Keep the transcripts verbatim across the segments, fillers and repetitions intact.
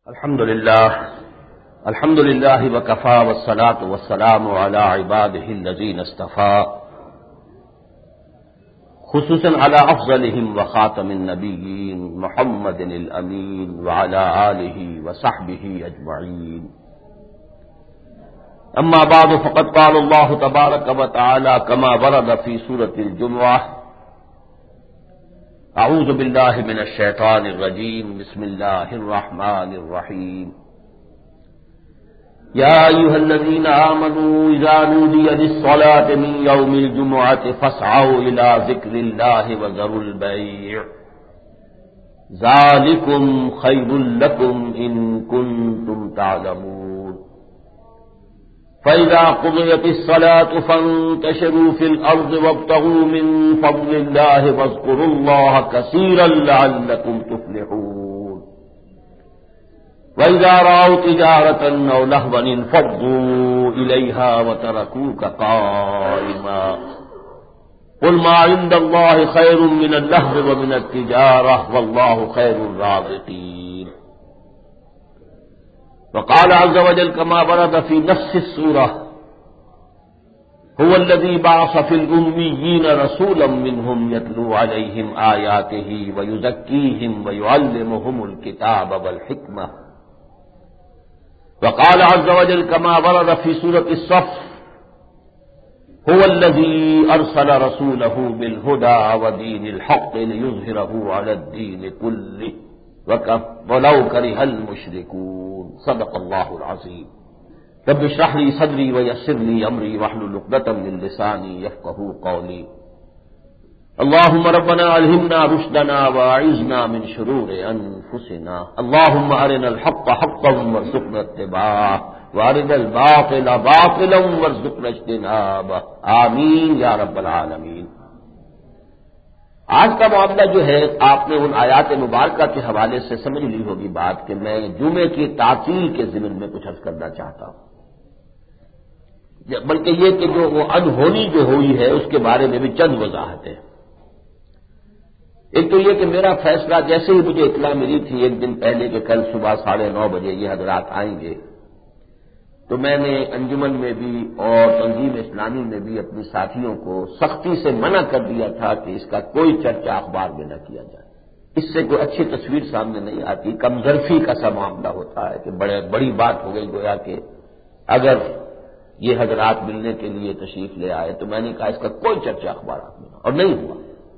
الحمد لله الحمد لله وكفى والصلاة والسلام على عباده الذين اصطفى خصوصا على أفضلهم وخاتم النبيين محمد الأمين وعلى آله وصحبه أجمعين. أما بعد فقد قال الله تبارك وتعالى كما ورد في سورة الجمعة: اعوذ باللہ من الشیطان الرجیم بسم اللہ الرحمن الرحیم. یا ایھا الذین آمنوا اذا نودی للصلاة من یوم الجمعة فاسعوا الى ذکر اللہ وذروا البیع ذلکم خیر لکم ان کنتم تعلمون. فَإِذَا قُضِيَتِ الصَّلَاةُ فَانتَشِرُوا فِي الْأَرْضِ وَابْتَغُوا مِن فَضْلِ اللَّهِ وَاذْكُرُوا اللَّهَ كَثِيرًا لَّعَلَّكُمْ تُفْلِحُونَ. وَإِذَا رَأَوْا تِجَارَةً أَوْ لَهْوًا انفَضُّوا إِلَيْهَا وَتَرَكُوكَ قَائِمًا. قُلْ مَا عِندَ اللَّهِ خَيْرٌ مِّنَ اللَّهْوِ وَمِنَ التِّجَارَةِ وَاللَّهُ خَيْرُ الرَّازِقِينَ. وقال عز وجل كما ورد في نفس السورة: هو الذي بعث في الأميين رسولا منهم يتلو عليهم آياته ويزكيهم ويعلمهم الكتاب والحكمة. وقال عز وجل كما ورد في سورة الصف: هو الذي أرسل رسوله بالهدى ودين الحق ليظهره على الدين كله وَلَوْ كَرِهَ الْمُشْرِكُونَ. صدق اللہ العظیم. رب اشرح لي صدری ويسر لي امری واحلل عقدۃ من لسانی یفقهوا قولی. اللهم ربنا الهمنا رشدنا واعذنا من شرور انفسنا. اللهم ارنا الحق حقا وارزقنا اتباعه وارنا الباطل باطلا وارزقنا اجتنابه. آمین یا رب العالمین. آج کا معاملہ جو ہے آپ نے ان آیات مبارکہ کے حوالے سے سمجھ لی ہوگی بات کہ میں جمعے کی تعطیل کے ضمن میں کچھ عرض کرنا چاہتا ہوں، بلکہ یہ کہ جو وہ انہونی جو ہوئی ہے اس کے بارے میں بھی چند وضاحتیں. ایک تو یہ کہ میرا فیصلہ جیسے ہی مجھے اطلاع ملی تھی ایک دن پہلے کہ کل صبح ساڑھے نو بجے یہ حضرات آئیں گے، تو میں نے انجمن میں بھی اور تنظیم اسلامی میں بھی اپنے ساتھیوں کو سختی سے منع کر دیا تھا کہ اس کا کوئی چرچا اخبار میں نہ کیا جائے. اس سے کوئی اچھی تصویر سامنے نہیں آتی، کمظرفی کا سا معاملہ ہوتا ہے کہ بڑے بڑی بات ہو گئی گویا کہ اگر یہ حضرات ملنے کے لیے تشریف لے آئے. تو میں نے کہا اس کا کوئی چرچا اخبارات میں نہ، اور نہیں ہوا.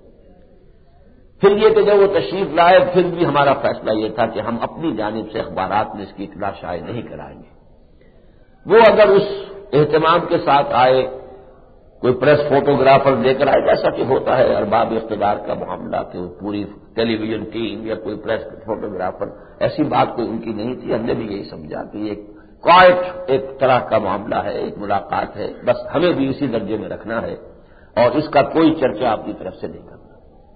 پھر یہ کہ جب وہ تشریف لائے پھر بھی ہمارا فیصلہ یہ تھا کہ ہم اپنی جانب سے اخبارات میں اس کی اطلاع شائع نہیں کرائیں گے. وہ اگر اس اہتمام کے ساتھ آئے، کوئی پریس فوٹوگرافر لے کر آئے جیسا کہ ہوتا ہے ارباب اقتدار کا معاملہ کہ پوری ٹیلی ویژن ٹیم یا کوئی پریس فوٹوگرافر، ایسی بات کوئی ان کی نہیں تھی. ہم نے بھی یہی سمجھا کہ یہ کوائٹ ایک طرح کا معاملہ ہے، ایک ملاقات ہے، بس ہمیں بھی اسی درجے میں رکھنا ہے اور اس کا کوئی چرچا اپنی طرف سے نہیں کرنا.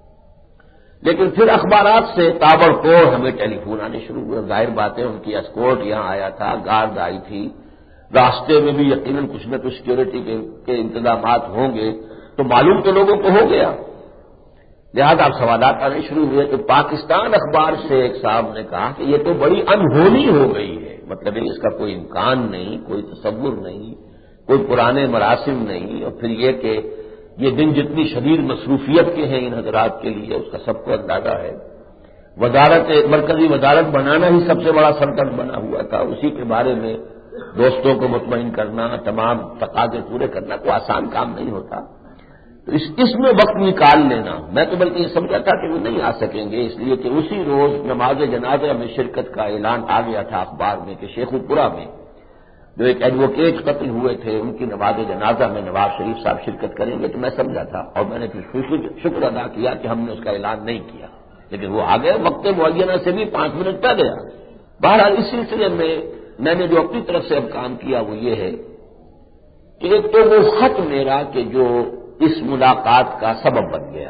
لیکن پھر اخبارات سے تابڑ توڑ ہمیں ٹیلی فون آنے شروع ہوئے. ظاہر بات ہے ان کی اسکورٹ یہاں آیا تھا، گارڈ آئی تھی، راستے میں بھی یقیناً کچھ نہ کچھ سیکورٹی کے, کے انتظامات ہوں گے، تو معلوم تو لوگوں کو ہو گیا. لہذا اب سوالات آنے شروع ہوئے. تو پاکستان اخبار سے ایک صاحب نے کہا کہ یہ تو بڑی انہونی ہو گئی ہے، مطلب اس کا کوئی امکان نہیں، کوئی تصور نہیں، کوئی پرانے مراسم نہیں. اور پھر یہ کہ یہ دن جتنی شدید مصروفیت کے ہیں ان حضرات کے لیے اس کا سب کو اندازہ ہے. وزارت مرکزی وزارت بنانا ہی سب سے بڑا سنکٹ بنا ہوا تھا. اسی کے بارے میں دوستوں کو مطمئن کرنا، تمام تقاضے پورے کرنا کوئی آسان کام نہیں ہوتا. تو اس اس میں وقت نکال لینا، میں تو بلکہ یہ سمجھا تھا کہ وہ نہیں آ سکیں گے، اس لیے کہ اسی روز نماز جنازہ میں شرکت کا اعلان آ گیا تھا اخبار میں کہ شیخو پورہ میں جو ایک ایڈوکیٹ قتل ہوئے تھے ان کی نماز جنازہ میں نواز شریف صاحب شرکت کریں گے. تو میں سمجھا تھا اور میں نے پھر شکر ادا کیا کہ ہم نے اس کا اعلان نہیں کیا، لیکن وہ آ گئے وقت معینہ سے بھی پانچ منٹ پہلے آ گئے. بہرحال اس سلسلے میں میں نے جو اپنی طرف سے اب کام کیا وہ یہ ہے کہ ایک تو وہ خط میرا کہ جو اس ملاقات کا سبب بن گیا،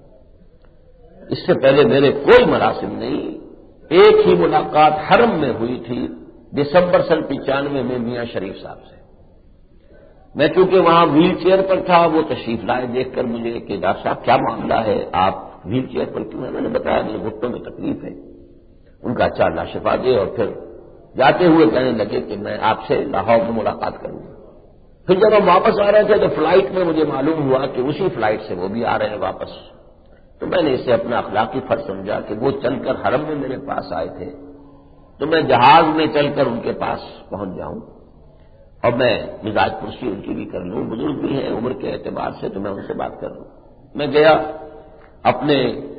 اس سے پہلے میرے کوئی مراسم نہیں. ایک ہی ملاقات حرم میں ہوئی تھی دسمبر سن پچانوے میں میاں شریف صاحب سے. میں چونکہ وہاں ویل چیئر پر تھا، وہ تشریف لائے دیکھ کر مجھے کہ ڈاکٹر صاحب کیا معاملہ ہے، آپ ویل چیئر پر کیوں ہیں؟ میں نے بتایا میرے گھٹنوں میں تکلیف ہے. ان کا اچھا اللہ شفا دے. اور پھر جاتے ہوئے کہنے لگے کہ میں آپ سے لاہور میں ملاقات کروں گا۔ پھر جب ہم واپس آ رہے تھے تو فلائٹ میں مجھے معلوم ہوا کہ اسی فلائٹ سے وہ بھی آ رہے ہیں واپس، تو میں نے اسے اپنا اخلاقی فرض سمجھا کہ وہ چل کر حرم میں میرے پاس آئے تھے تو میں جہاز میں چل کر ان کے پاس پہنچ جاؤں اور میں مزاج پرسی ان کی بھی کر لوں، بزرگ بھی ہیں عمر کے اعتبار سے، تو میں ان سے بات کر لوں۔ میں گیا، اپنے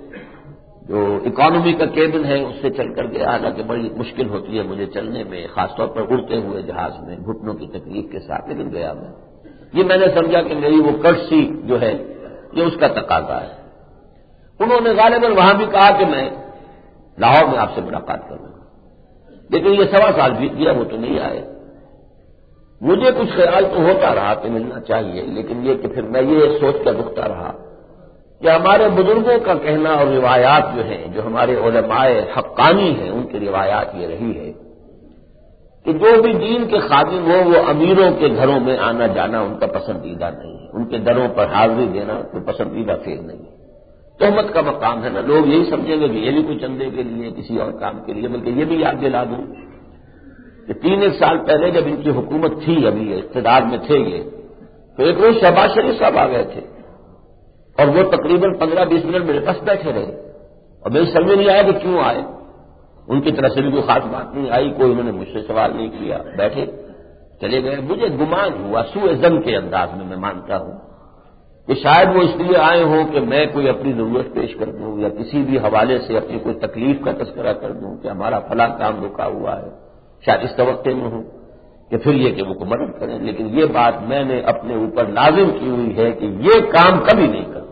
جو اکانومی کا کیبن ہے اس سے چل کر گیا، حالانکہ بڑی مشکل ہوتی ہے مجھے چلنے میں، خاص طور پر اڑتے ہوئے جہاز میں گھٹنوں کی تکلیف کے ساتھ، لیکن گیا میں۔ یہ میں نے سمجھا کہ میری وہ کرسی جو ہے یہ اس کا تقاضا ہے۔ انہوں نے غالباً وہاں بھی کہا کہ میں لاہور میں آپ سے ملاقات کروں گا، لیکن یہ سوا سال بیت گیا، وہ تو نہیں آئے۔ مجھے کچھ خیال تو ہوتا رہا کہ ملنا چاہیے، لیکن یہ کہ پھر میں یہ سوچ کر رکتا رہا کہ ہمارے بزرگوں کا کہنا اور روایات جو ہیں، جو ہمارے علماء حقانی ہیں ان کی روایات یہ رہی ہے کہ جو بھی دین کے خادم ہو وہ امیروں کے گھروں میں آنا جانا ان کا پسندیدہ نہیں ہے، ان کے دروں پر حاضری دینا کوئی پسندیدہ فعل نہیں ہے۔ تہمت کا مقام ہے نا، لوگ یہی سمجھیں گے کہ یہ بھی کوئی چندے کے لیے کسی اور کام کے لیے، بلکہ یہ بھی یاد دلا دوں کہ تین ایک سال پہلے جب ان کی حکومت تھی، ابھی اقتدار میں تھے یہ، تو ایک روز شہباز شریف صاحب آ گئے تھے اور وہ تقریباً پندرہ بیس منٹ میرے پاس بیٹھے رہے اور میری سمجھ نہیں آیا کہ کیوں آئے، ان کی طرف سے بھی کوئی خاص بات نہیں آئی، کوئی انہوں نے مجھ سے سوال نہیں کیا، بیٹھے چلے گئے۔ مجھے گمان ہوا سوء ظن کے انداز میں، میں مانتا ہوں کہ شاید وہ اس لیے آئے ہوں کہ میں کوئی اپنی ضرورت پیش کر دوں یا کسی بھی حوالے سے اپنی کوئی تکلیف کا تذکرہ کر دوں کہ ہمارا فلاں کام رکا ہوا ہے، شاید اس توقع میں ہوں کہ پھر یہ کہ وہ کو مدد کریں، لیکن یہ بات میں نے اپنے اوپر لازم کی ہوئی ہے کہ یہ کام کبھی نہیں کرنا۔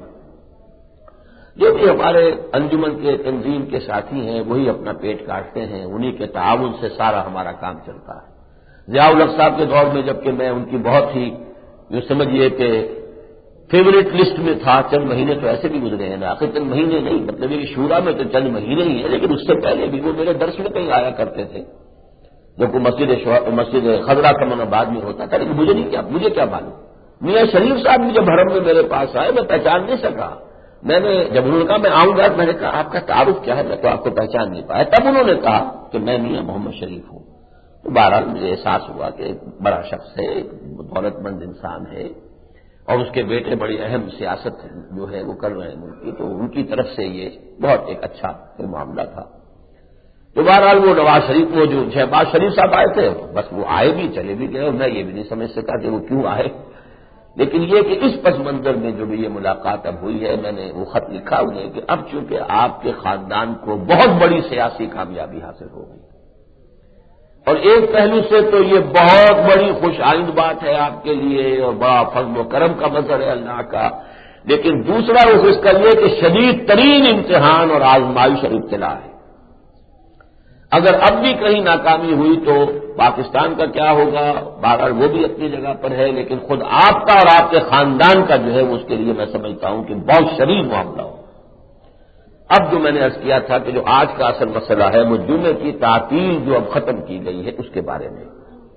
جو بھی ہمارے انجمن کے تنظیم کے ساتھی ہیں وہی اپنا پیٹ کاٹتے ہیں، انہی کے تعاون سے سارا ہمارا کام چلتا ہے۔ ضیاء الحق صاحب کے دور میں جبکہ میں ان کی بہت ہی جو سمجھیے کہ فیوریٹ لسٹ میں تھا، چند مہینے تو ایسے بھی گزرے ہیں نا، آخر چند مہینے نہیں، مطلب یہ شورا میں تو چند مہینے ہی ہیں، لیکن اس سے پہلے بھی وہ میرے درس میں کہیں آیا کرتے تھے، جو کہ مسجد مسجد خضرا کا من بعد میں ہوتا تھا، لیکن مجھے نہیں کیا مجھے کیا معلوم۔ میاں شریف صاحب بھی جب حرم میں میرے پاس آئے میں پہچان نہیں سکا، میں نے جب انہوں نے کہا میں آؤں گا، میں نے کہا آپ کا تعارف کیا ہے، میں تو آپ کو پہچان نہیں پایا، تب انہوں نے کہا کہ میں میاں محمد شریف ہوں۔ تو بہرحال مجھے احساس ہوا کہ ایک بڑا شخص ہے، ایک دولت مند انسان ہے اور اس کے بیٹے بڑی اہم سیاست جو ہے وہ کر رہے ہیں ملک کی، تو ان کی طرف سے یہ بہت ایک اچھا معاملہ تھا۔ تو بہرحال وہ نواز شریف وہ جو شہباز شریف صاحب آئے تھے، بس وہ آئے بھی چلے بھی گئے اور میں یہ بھی نہیں سمجھ سکا کہ وہ کیوں آئے، لیکن یہ کہ اس پس منظر میں جو بھی یہ ملاقات اب ہوئی ہے، میں نے وہ خط لکھا انہیں کہ اب چونکہ آپ کے خاندان کو بہت بڑی سیاسی کامیابی حاصل ہوگی، اور ایک پہلو سے تو یہ بہت بڑی خوش آئند بات ہے آپ کے لیے اور بڑا فضل و کرم کا منظر ہے اللہ کا، لیکن دوسرا رخ اس کا یہ کہ شدید ترین امتحان اور آزمائش اور ابتلا ہے۔ اگر اب بھی کہیں ناکامی ہوئی تو پاکستان کا کیا ہوگا، بہرحال وہ بھی اپنی جگہ پر ہے، لیکن خود آپ کا اور آپ کے خاندان کا جو ہے اس کے لیے میں سمجھتا ہوں کہ بہت شدید معاملہ ہو۔ اب جو میں نے عرض کیا تھا کہ جو آج کا اصل مسئلہ ہے وہ جمعے کی تعطیل جو اب ختم کی گئی ہے اس کے بارے میں،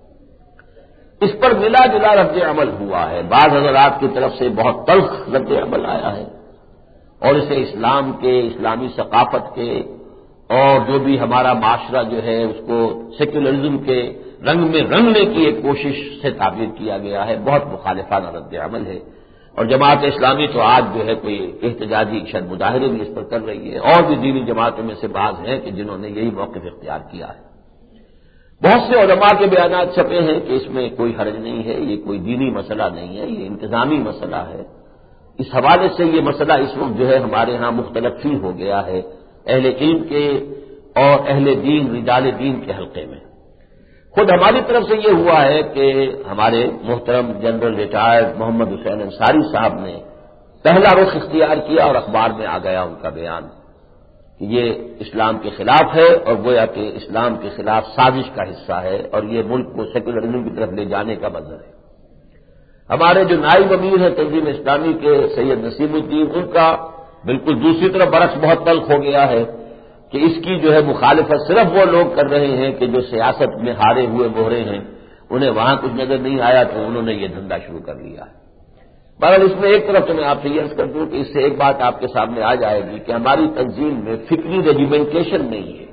اس پر ملا جلا رد عمل ہوا ہے، بعض حضرات کی طرف سے بہت تلخ رد عمل آیا ہے اور اسے اسلام کے، اسلامی ثقافت کے اور جو بھی ہمارا معاشرہ جو ہے اس کو سیکولرزم کے رنگ میں رنگنے کی ایک کوشش سے تعبیر کیا گیا ہے، بہت مخالفانہ رد عمل ہے، اور جماعت اسلامی تو آج جو ہے کوئی احتجاجی شاید مظاہرے بھی اس پر کر رہی ہے، اور بھی دینی جماعتوں میں سے بعض ہیں کہ جنہوں نے یہی موقف اختیار کیا ہے۔ بہت سے علماء کے بیانات چھپے ہیں کہ اس میں کوئی حرج نہیں ہے، یہ کوئی دینی مسئلہ نہیں ہے، یہ انتظامی مسئلہ ہے۔ اس حوالے سے یہ مسئلہ اس وقت جو ہے ہمارے ہاں مختلف ہی ہو گیا ہے اہل علم کے اور اہل دین رجال دین کے حلقے میں۔ خود ہماری طرف سے یہ ہوا ہے کہ ہمارے محترم جنرل ریٹائرڈ محمد حسین انصاری صاحب نے پہلا رخ اختیار کیا اور اخبار میں آ گیا ان کا بیان کہ یہ اسلام کے خلاف ہے اور گویا کہ اسلام کے خلاف سازش کا حصہ ہے اور یہ ملک کو سیکولرزم کی طرف لے جانے کا منظر ہے۔ ہمارے جو نائب امیر ہیں تنظیم اسلامی کے سید نسیم الدین، ان کا بالکل دوسری طرف برعکس بہت تلخ ہو گیا ہے کہ اس کی جو ہے مخالفت صرف وہ لوگ کر رہے ہیں کہ جو سیاست میں ہارے ہوئے مہرے ہیں، انہیں وہاں کچھ نظر نہیں آیا تو انہوں نے یہ دھندا شروع کر لیا ہے۔ بہرحال اس میں ایک طرف تو میں آپ سے یہ عرض کر دوں کہ اس سے ایک بات آپ کے سامنے آ جائے گی کہ ہماری تنظیم میں فکری ریجیمنٹیشن نہیں ہے،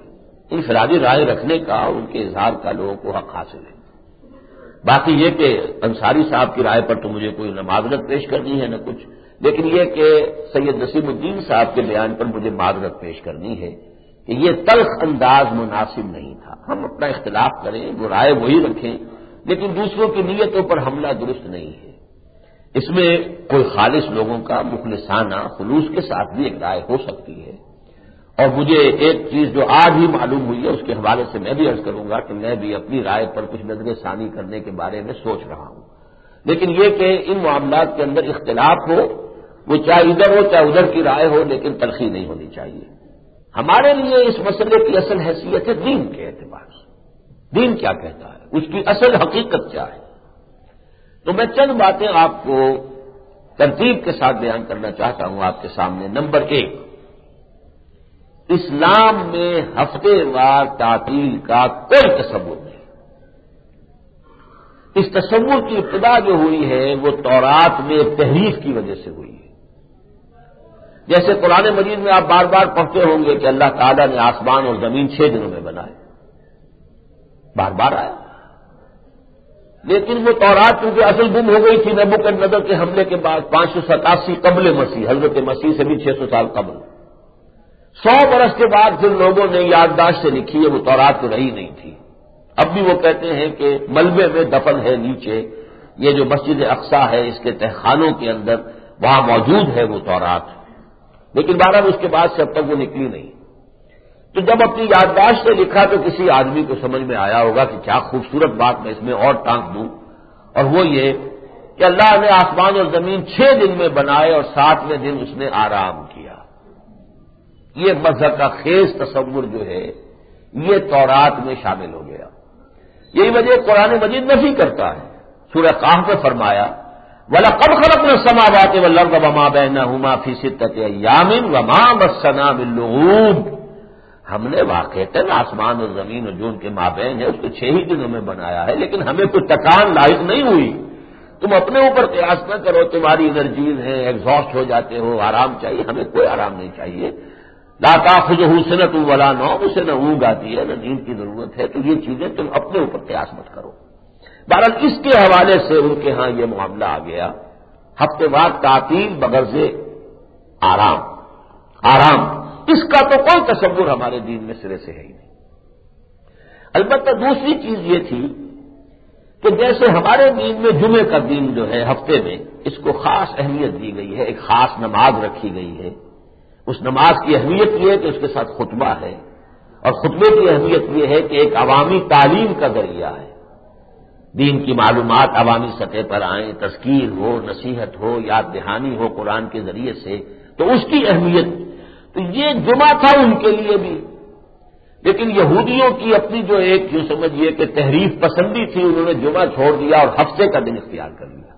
انفرادی رائے رکھنے کا، ان کے اظہار کا لوگوں کو حق حاصل ہے۔ باقی یہ کہ انصاری صاحب کی رائے پر تو مجھے کوئی نہ معذرت پیش کرنی ہے نہ کچھ، لیکن یہ کہ سید نصیر الدین صاحب کے بیان پر مجھے معذرت پیش کرنی ہے کہ یہ تلخ انداز مناسب نہیں تھا۔ ہم اپنا اختلاف کریں، وہ رائے وہی رکھیں، لیکن دوسروں کی نیتوں پر حملہ درست نہیں ہے۔ اس میں کوئی خالص لوگوں کا مخلصانہ خلوص کے ساتھ بھی ایک رائے ہو سکتی ہے۔ اور مجھے ایک چیز جو آج ہی معلوم ہوئی ہے اس کے حوالے سے میں بھی عرض کروں گا کہ میں بھی اپنی رائے پر کچھ نظر ثانی کرنے کے بارے میں سوچ رہا ہوں، لیکن یہ کہ ان معاملات کے اندر اختلاف ہو، وہ چاہے ادھر ہو چاہے ادھر کی رائے ہو، لیکن تلخی نہیں ہونی چاہیے۔ ہمارے لیے اس مسئلے کی اصل حیثیت ہے دین کے اعتبار سے، دین کیا کہتا ہے، اس کی اصل حقیقت کیا ہے۔ تو میں چند باتیں آپ کو ترتیب کے ساتھ بیان کرنا چاہتا ہوں آپ کے سامنے۔ نمبر ایک، اسلام میں ہفتے وار تعطیل کا کوئی تصور نہیں۔ اس تصور کی ابتدا جو ہوئی ہے وہ تورات میں تحریف کی وجہ سے ہوئی ہے۔ جیسے قرآن مجید میں آپ بار بار پڑھتے ہوں گے کہ اللہ تعالیٰ نے آسمان اور زمین چھ دنوں میں بنائے، بار بار آیا، لیکن وہ تورات کیونکہ اصل گم ہو گئی تھی نبوکدنضر کے حملے کے بعد پانچ سو ستاسی قبل مسیح، حضرت مسیح سے بھی چھ سو سال قبل، سو برس کے بعد پھر لوگوں نے یادداشت سے لکھی ہے، وہ تورات تو رہی نہیں تھی۔ اب بھی وہ کہتے ہیں کہ ملبے میں دفن ہے نیچے، یہ جو مسجد اقصی ہے اس کے تہخانوں کے اندر وہاں موجود ہے وہ تورات، لیکن بہرحال اس کے بعد سے اب تک وہ نکلی نہیں۔ تو جب اپنی یادداشت سے لکھا تو کسی آدمی کو سمجھ میں آیا ہوگا کہ کیا خوبصورت بات میں اس میں اور ٹانک دوں، اور وہ یہ کہ اللہ نے آسمان اور زمین چھ دن میں بنائے اور ساتویں دن اس نے آرام کیا۔ یہ مذہب کا خیز تصور جو ہے یہ تورات میں شامل ہو گیا۔ یہی وجہ قرآن مجید نفی کرتا ہے۔ سورہ قاف میں فرمایا وَلَقَدْ خَلَقْنَا السَّمَاوَاتِ وَالْأَرْضَ وَمَا بَيْنَهُمَا فِي سِتَّةِ أَيَّامٍ وَمَا مَسَّنَا مِن لُغُوبٍ، ہم نے واقعتاً آسمان اور زمین اور جو ان کے مابین ہے اس کو چھ ہی دنوں میں بنایا ہے، لیکن ہمیں کوئی تکان لاحق نہیں ہوئی۔ تم اپنے اوپر قیاس نہ کرو، تمہاری انرجیز ہیں، ایگزاسٹ ہو جاتے ہو، آرام چاہیے، ہمیں کوئی آرام نہیں چاہیے۔ لا تأخذہ سنۃ ولا نوم، اسے نہ اونگ آتی ہے نہ نیند کی ضرورت ہے، تو یہ چیزیں تم اپنے اوپر قیاس مت کرو۔ بہرحال اس کے حوالے سے ان کے ہاں یہ معاملہ آ گیا، ہفتے وار تعطیل بغرض آرام، آرام اس کا تو کوئی تصور ہمارے دین میں سرے سے ہے ہی نہیں۔ البتہ دوسری چیز یہ تھی کہ جیسے ہمارے دین میں جمعے کا دن جو ہے ہفتے میں اس کو خاص اہمیت دی گئی ہے، ایک خاص نماز رکھی گئی ہے، اس نماز کی اہمیت یہ ہے کہ اس کے ساتھ خطبہ ہے، اور خطبے کی اہمیت یہ ہے کہ ایک عوامی تعلیم کا ذریعہ ہے، دین کی معلومات عوامی سطح پر آئیں، تذکیر ہو، نصیحت ہو، یاد دہانی ہو قرآن کے ذریعے سے، تو اس کی اہمیت، تو یہ جمعہ تھا ان کے لیے بھی۔ لیکن یہودیوں کی اپنی جو ایک جو سمجھیے کہ تحریف پسندی تھی، انہوں نے جمعہ چھوڑ دیا اور ہفتے کا دن اختیار کر لیا،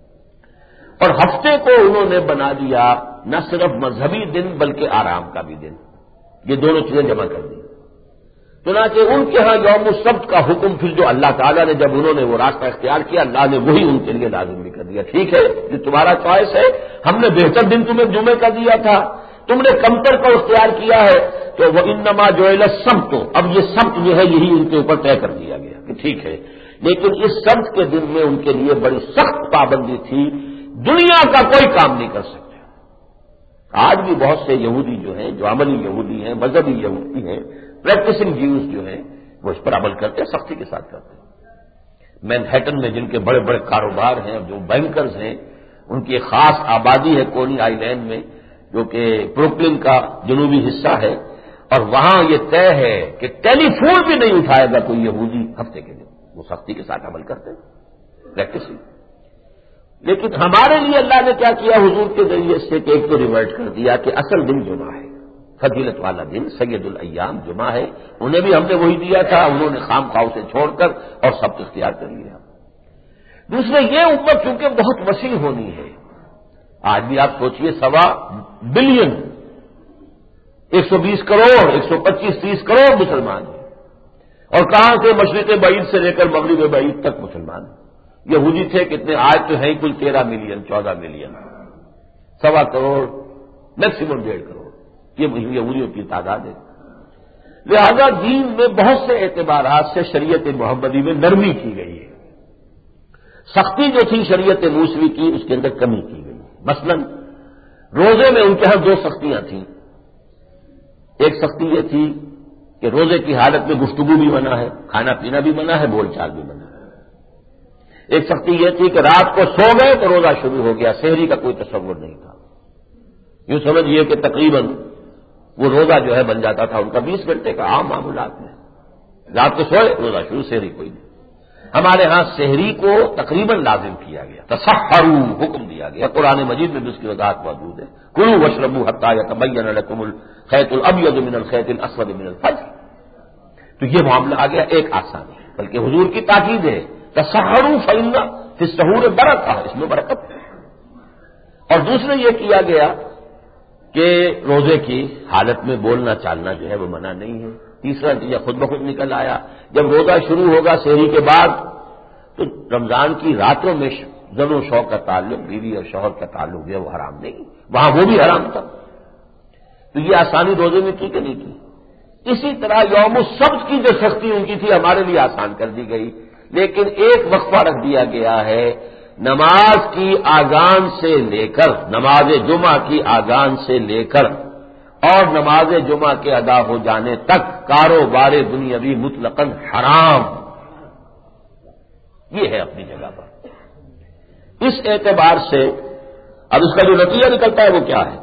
اور ہفتے کو انہوں نے بنا دیا نہ صرف مذہبی دن بلکہ آرام کا بھی دن، یہ دونوں چیزیں جمع کر دی۔ چنانچہ ان کے ہاں یوم السبت کا حکم پھر جو اللہ تعالیٰ نے جب انہوں نے وہ راستہ اختیار کیا، اللہ نے وہی ان کے لیے لازم بھی کر دیا۔ ٹھیک ہے یہ تمہارا چوائس ہے، ہم نے بہتر دن تمہیں جمعے کا دیا تھا، تم نے کمتر کو اختیار کیا ہے، تو وہ انما جعل السبت، اب یہ سبت جو ہے یہی ان کے اوپر طے کر دیا گیا کہ ٹھیک ہے، لیکن اس سبت کے دن میں ان کے لیے بڑی سخت پابندی تھی، دنیا کا کوئی کام نہیں کر سکتے۔ آج بھی بہت سے یہودی جو ہیں، جو عملی یہودی ہیں، مذہبی یہودی ہیں، پریکٹسنگ جیوز جو ہیں، وہ اس پر عمل کرتے ہیں، سختی کے ساتھ کرتے ہیں۔ مینہٹن میں جن کے بڑے بڑے کاروبار ہیں، جو بینکرز ہیں، ان کی ایک خاص آبادی ہے کونی آئی لینڈ میں، جو کہ بروکلن کا جنوبی حصہ ہے، اور وہاں یہ طے ہے کہ ٹیلی فون بھی نہیں اٹھائے گا کوئی یہودی ہفتے کے دن، وہ سختی کے ساتھ عمل کرتے ہیں، پریکٹسنگ۔ لیکن ہمارے لیے اللہ نے کیا کیا حضور کے ذریعے سے کہ ایک تو ریورٹ کر دیا کہ اصل دن جمعہ ہے، فضیلت والا دن، سید الایام جمعہ ہے، انہیں بھی ہم نے وہی دیا تھا، انہوں نے خام خواہ سے چھوڑ کر اور سبت اختیار کر لیا۔ دوسرے یہ امت چونکہ بہت وسیع ہونی ہے، آج بھی آپ سوچئے سوا بلین، ایک سو بیس کروڑ، ایک سو پچیس تیس کروڑ مسلمان ہیں، اور کہاں سے مشرق بعید سے لے کر مغرب بعید تک مسلمان ہیں۔ یہودی تھے کتنے، آج تو ہیں کل تیرہ ملین چودہ ملین، سوا کروڑ میکسیمم ڈیڑھ کروڑ، یہ یہودیوں کی تعداد ہے۔ لہذا دین میں بہت سے اعتبارات سے شریعت محمدی میں نرمی کی گئی ہے. سختی جو تھی شریعت موسوی کی اس کے اندر کمی کی گئی. مثلا روزے میں ان کے ہاں دو سختیاں تھیں. ایک سختی یہ تھی کہ روزے کی حالت میں گفتگو بھی منع ہے، کھانا پینا بھی منع ہے، بول چال بھی منع ہے. ایک سختی یہ تھی کہ رات کو سو گئے تو روزہ شروع ہو گیا، سحری کا کوئی تصور نہیں تھا. یوں سمجھیے کہ تقریباً وہ روزہ جو ہے بن جاتا تھا ان کا بیس گھنٹے کا عام معمولات میں. رات کو سوئے روزہ شروع، سحری کوئی نہیں. ہمارے ہاں سحری کو تقریباً لازم کیا گیا، تسحروا حکم دیا گیا. قرآن مجید میں بھی اس کی وضاحت موجود ہے. کلوا واشربوا حتی یتبین لکم الخیط الابیض من الخیط الاسود من الفجر. تو یہ معاملہ آ گیا ایک آسانی، بلکہ حضور کی تاکید ہے تسحروا فإن فی السحور برکہ، اس میں برکت ہے. اور دوسرے یہ کیا گیا کہ روزے کی حالت میں بولنا چالنا جو ہے وہ منع نہیں ہے. تیسرا نتیجہ خود بخود نکل آیا، جب روزہ شروع ہوگا سحری کے بعد تو رمضان کی راتوں میں زن و شوق کا تعلق، بیوی اور شوہر کا تعلق جو ہے وہ حرام نہیں، وہاں وہ بھی حرام تھا. تو یہ آسانی روزے میں کی کہ نہیں کی. اسی طرح یوم السبت کی جو سختی ان کی تھی ہمارے لیے آسان کر دی گئی، لیکن ایک وقفہ رکھ دیا گیا ہے. نماز کی آذان سے لے کر، نماز جمعہ کی آذان سے لے کر اور نماز جمعہ کے ادا ہو جانے تک کاروبار دنیاوی مطلقاً حرام. یہ ہے اپنی جگہ پر. اس اعتبار سے اب اس کا جو نتیجہ نکلتا ہے وہ کیا ہے؟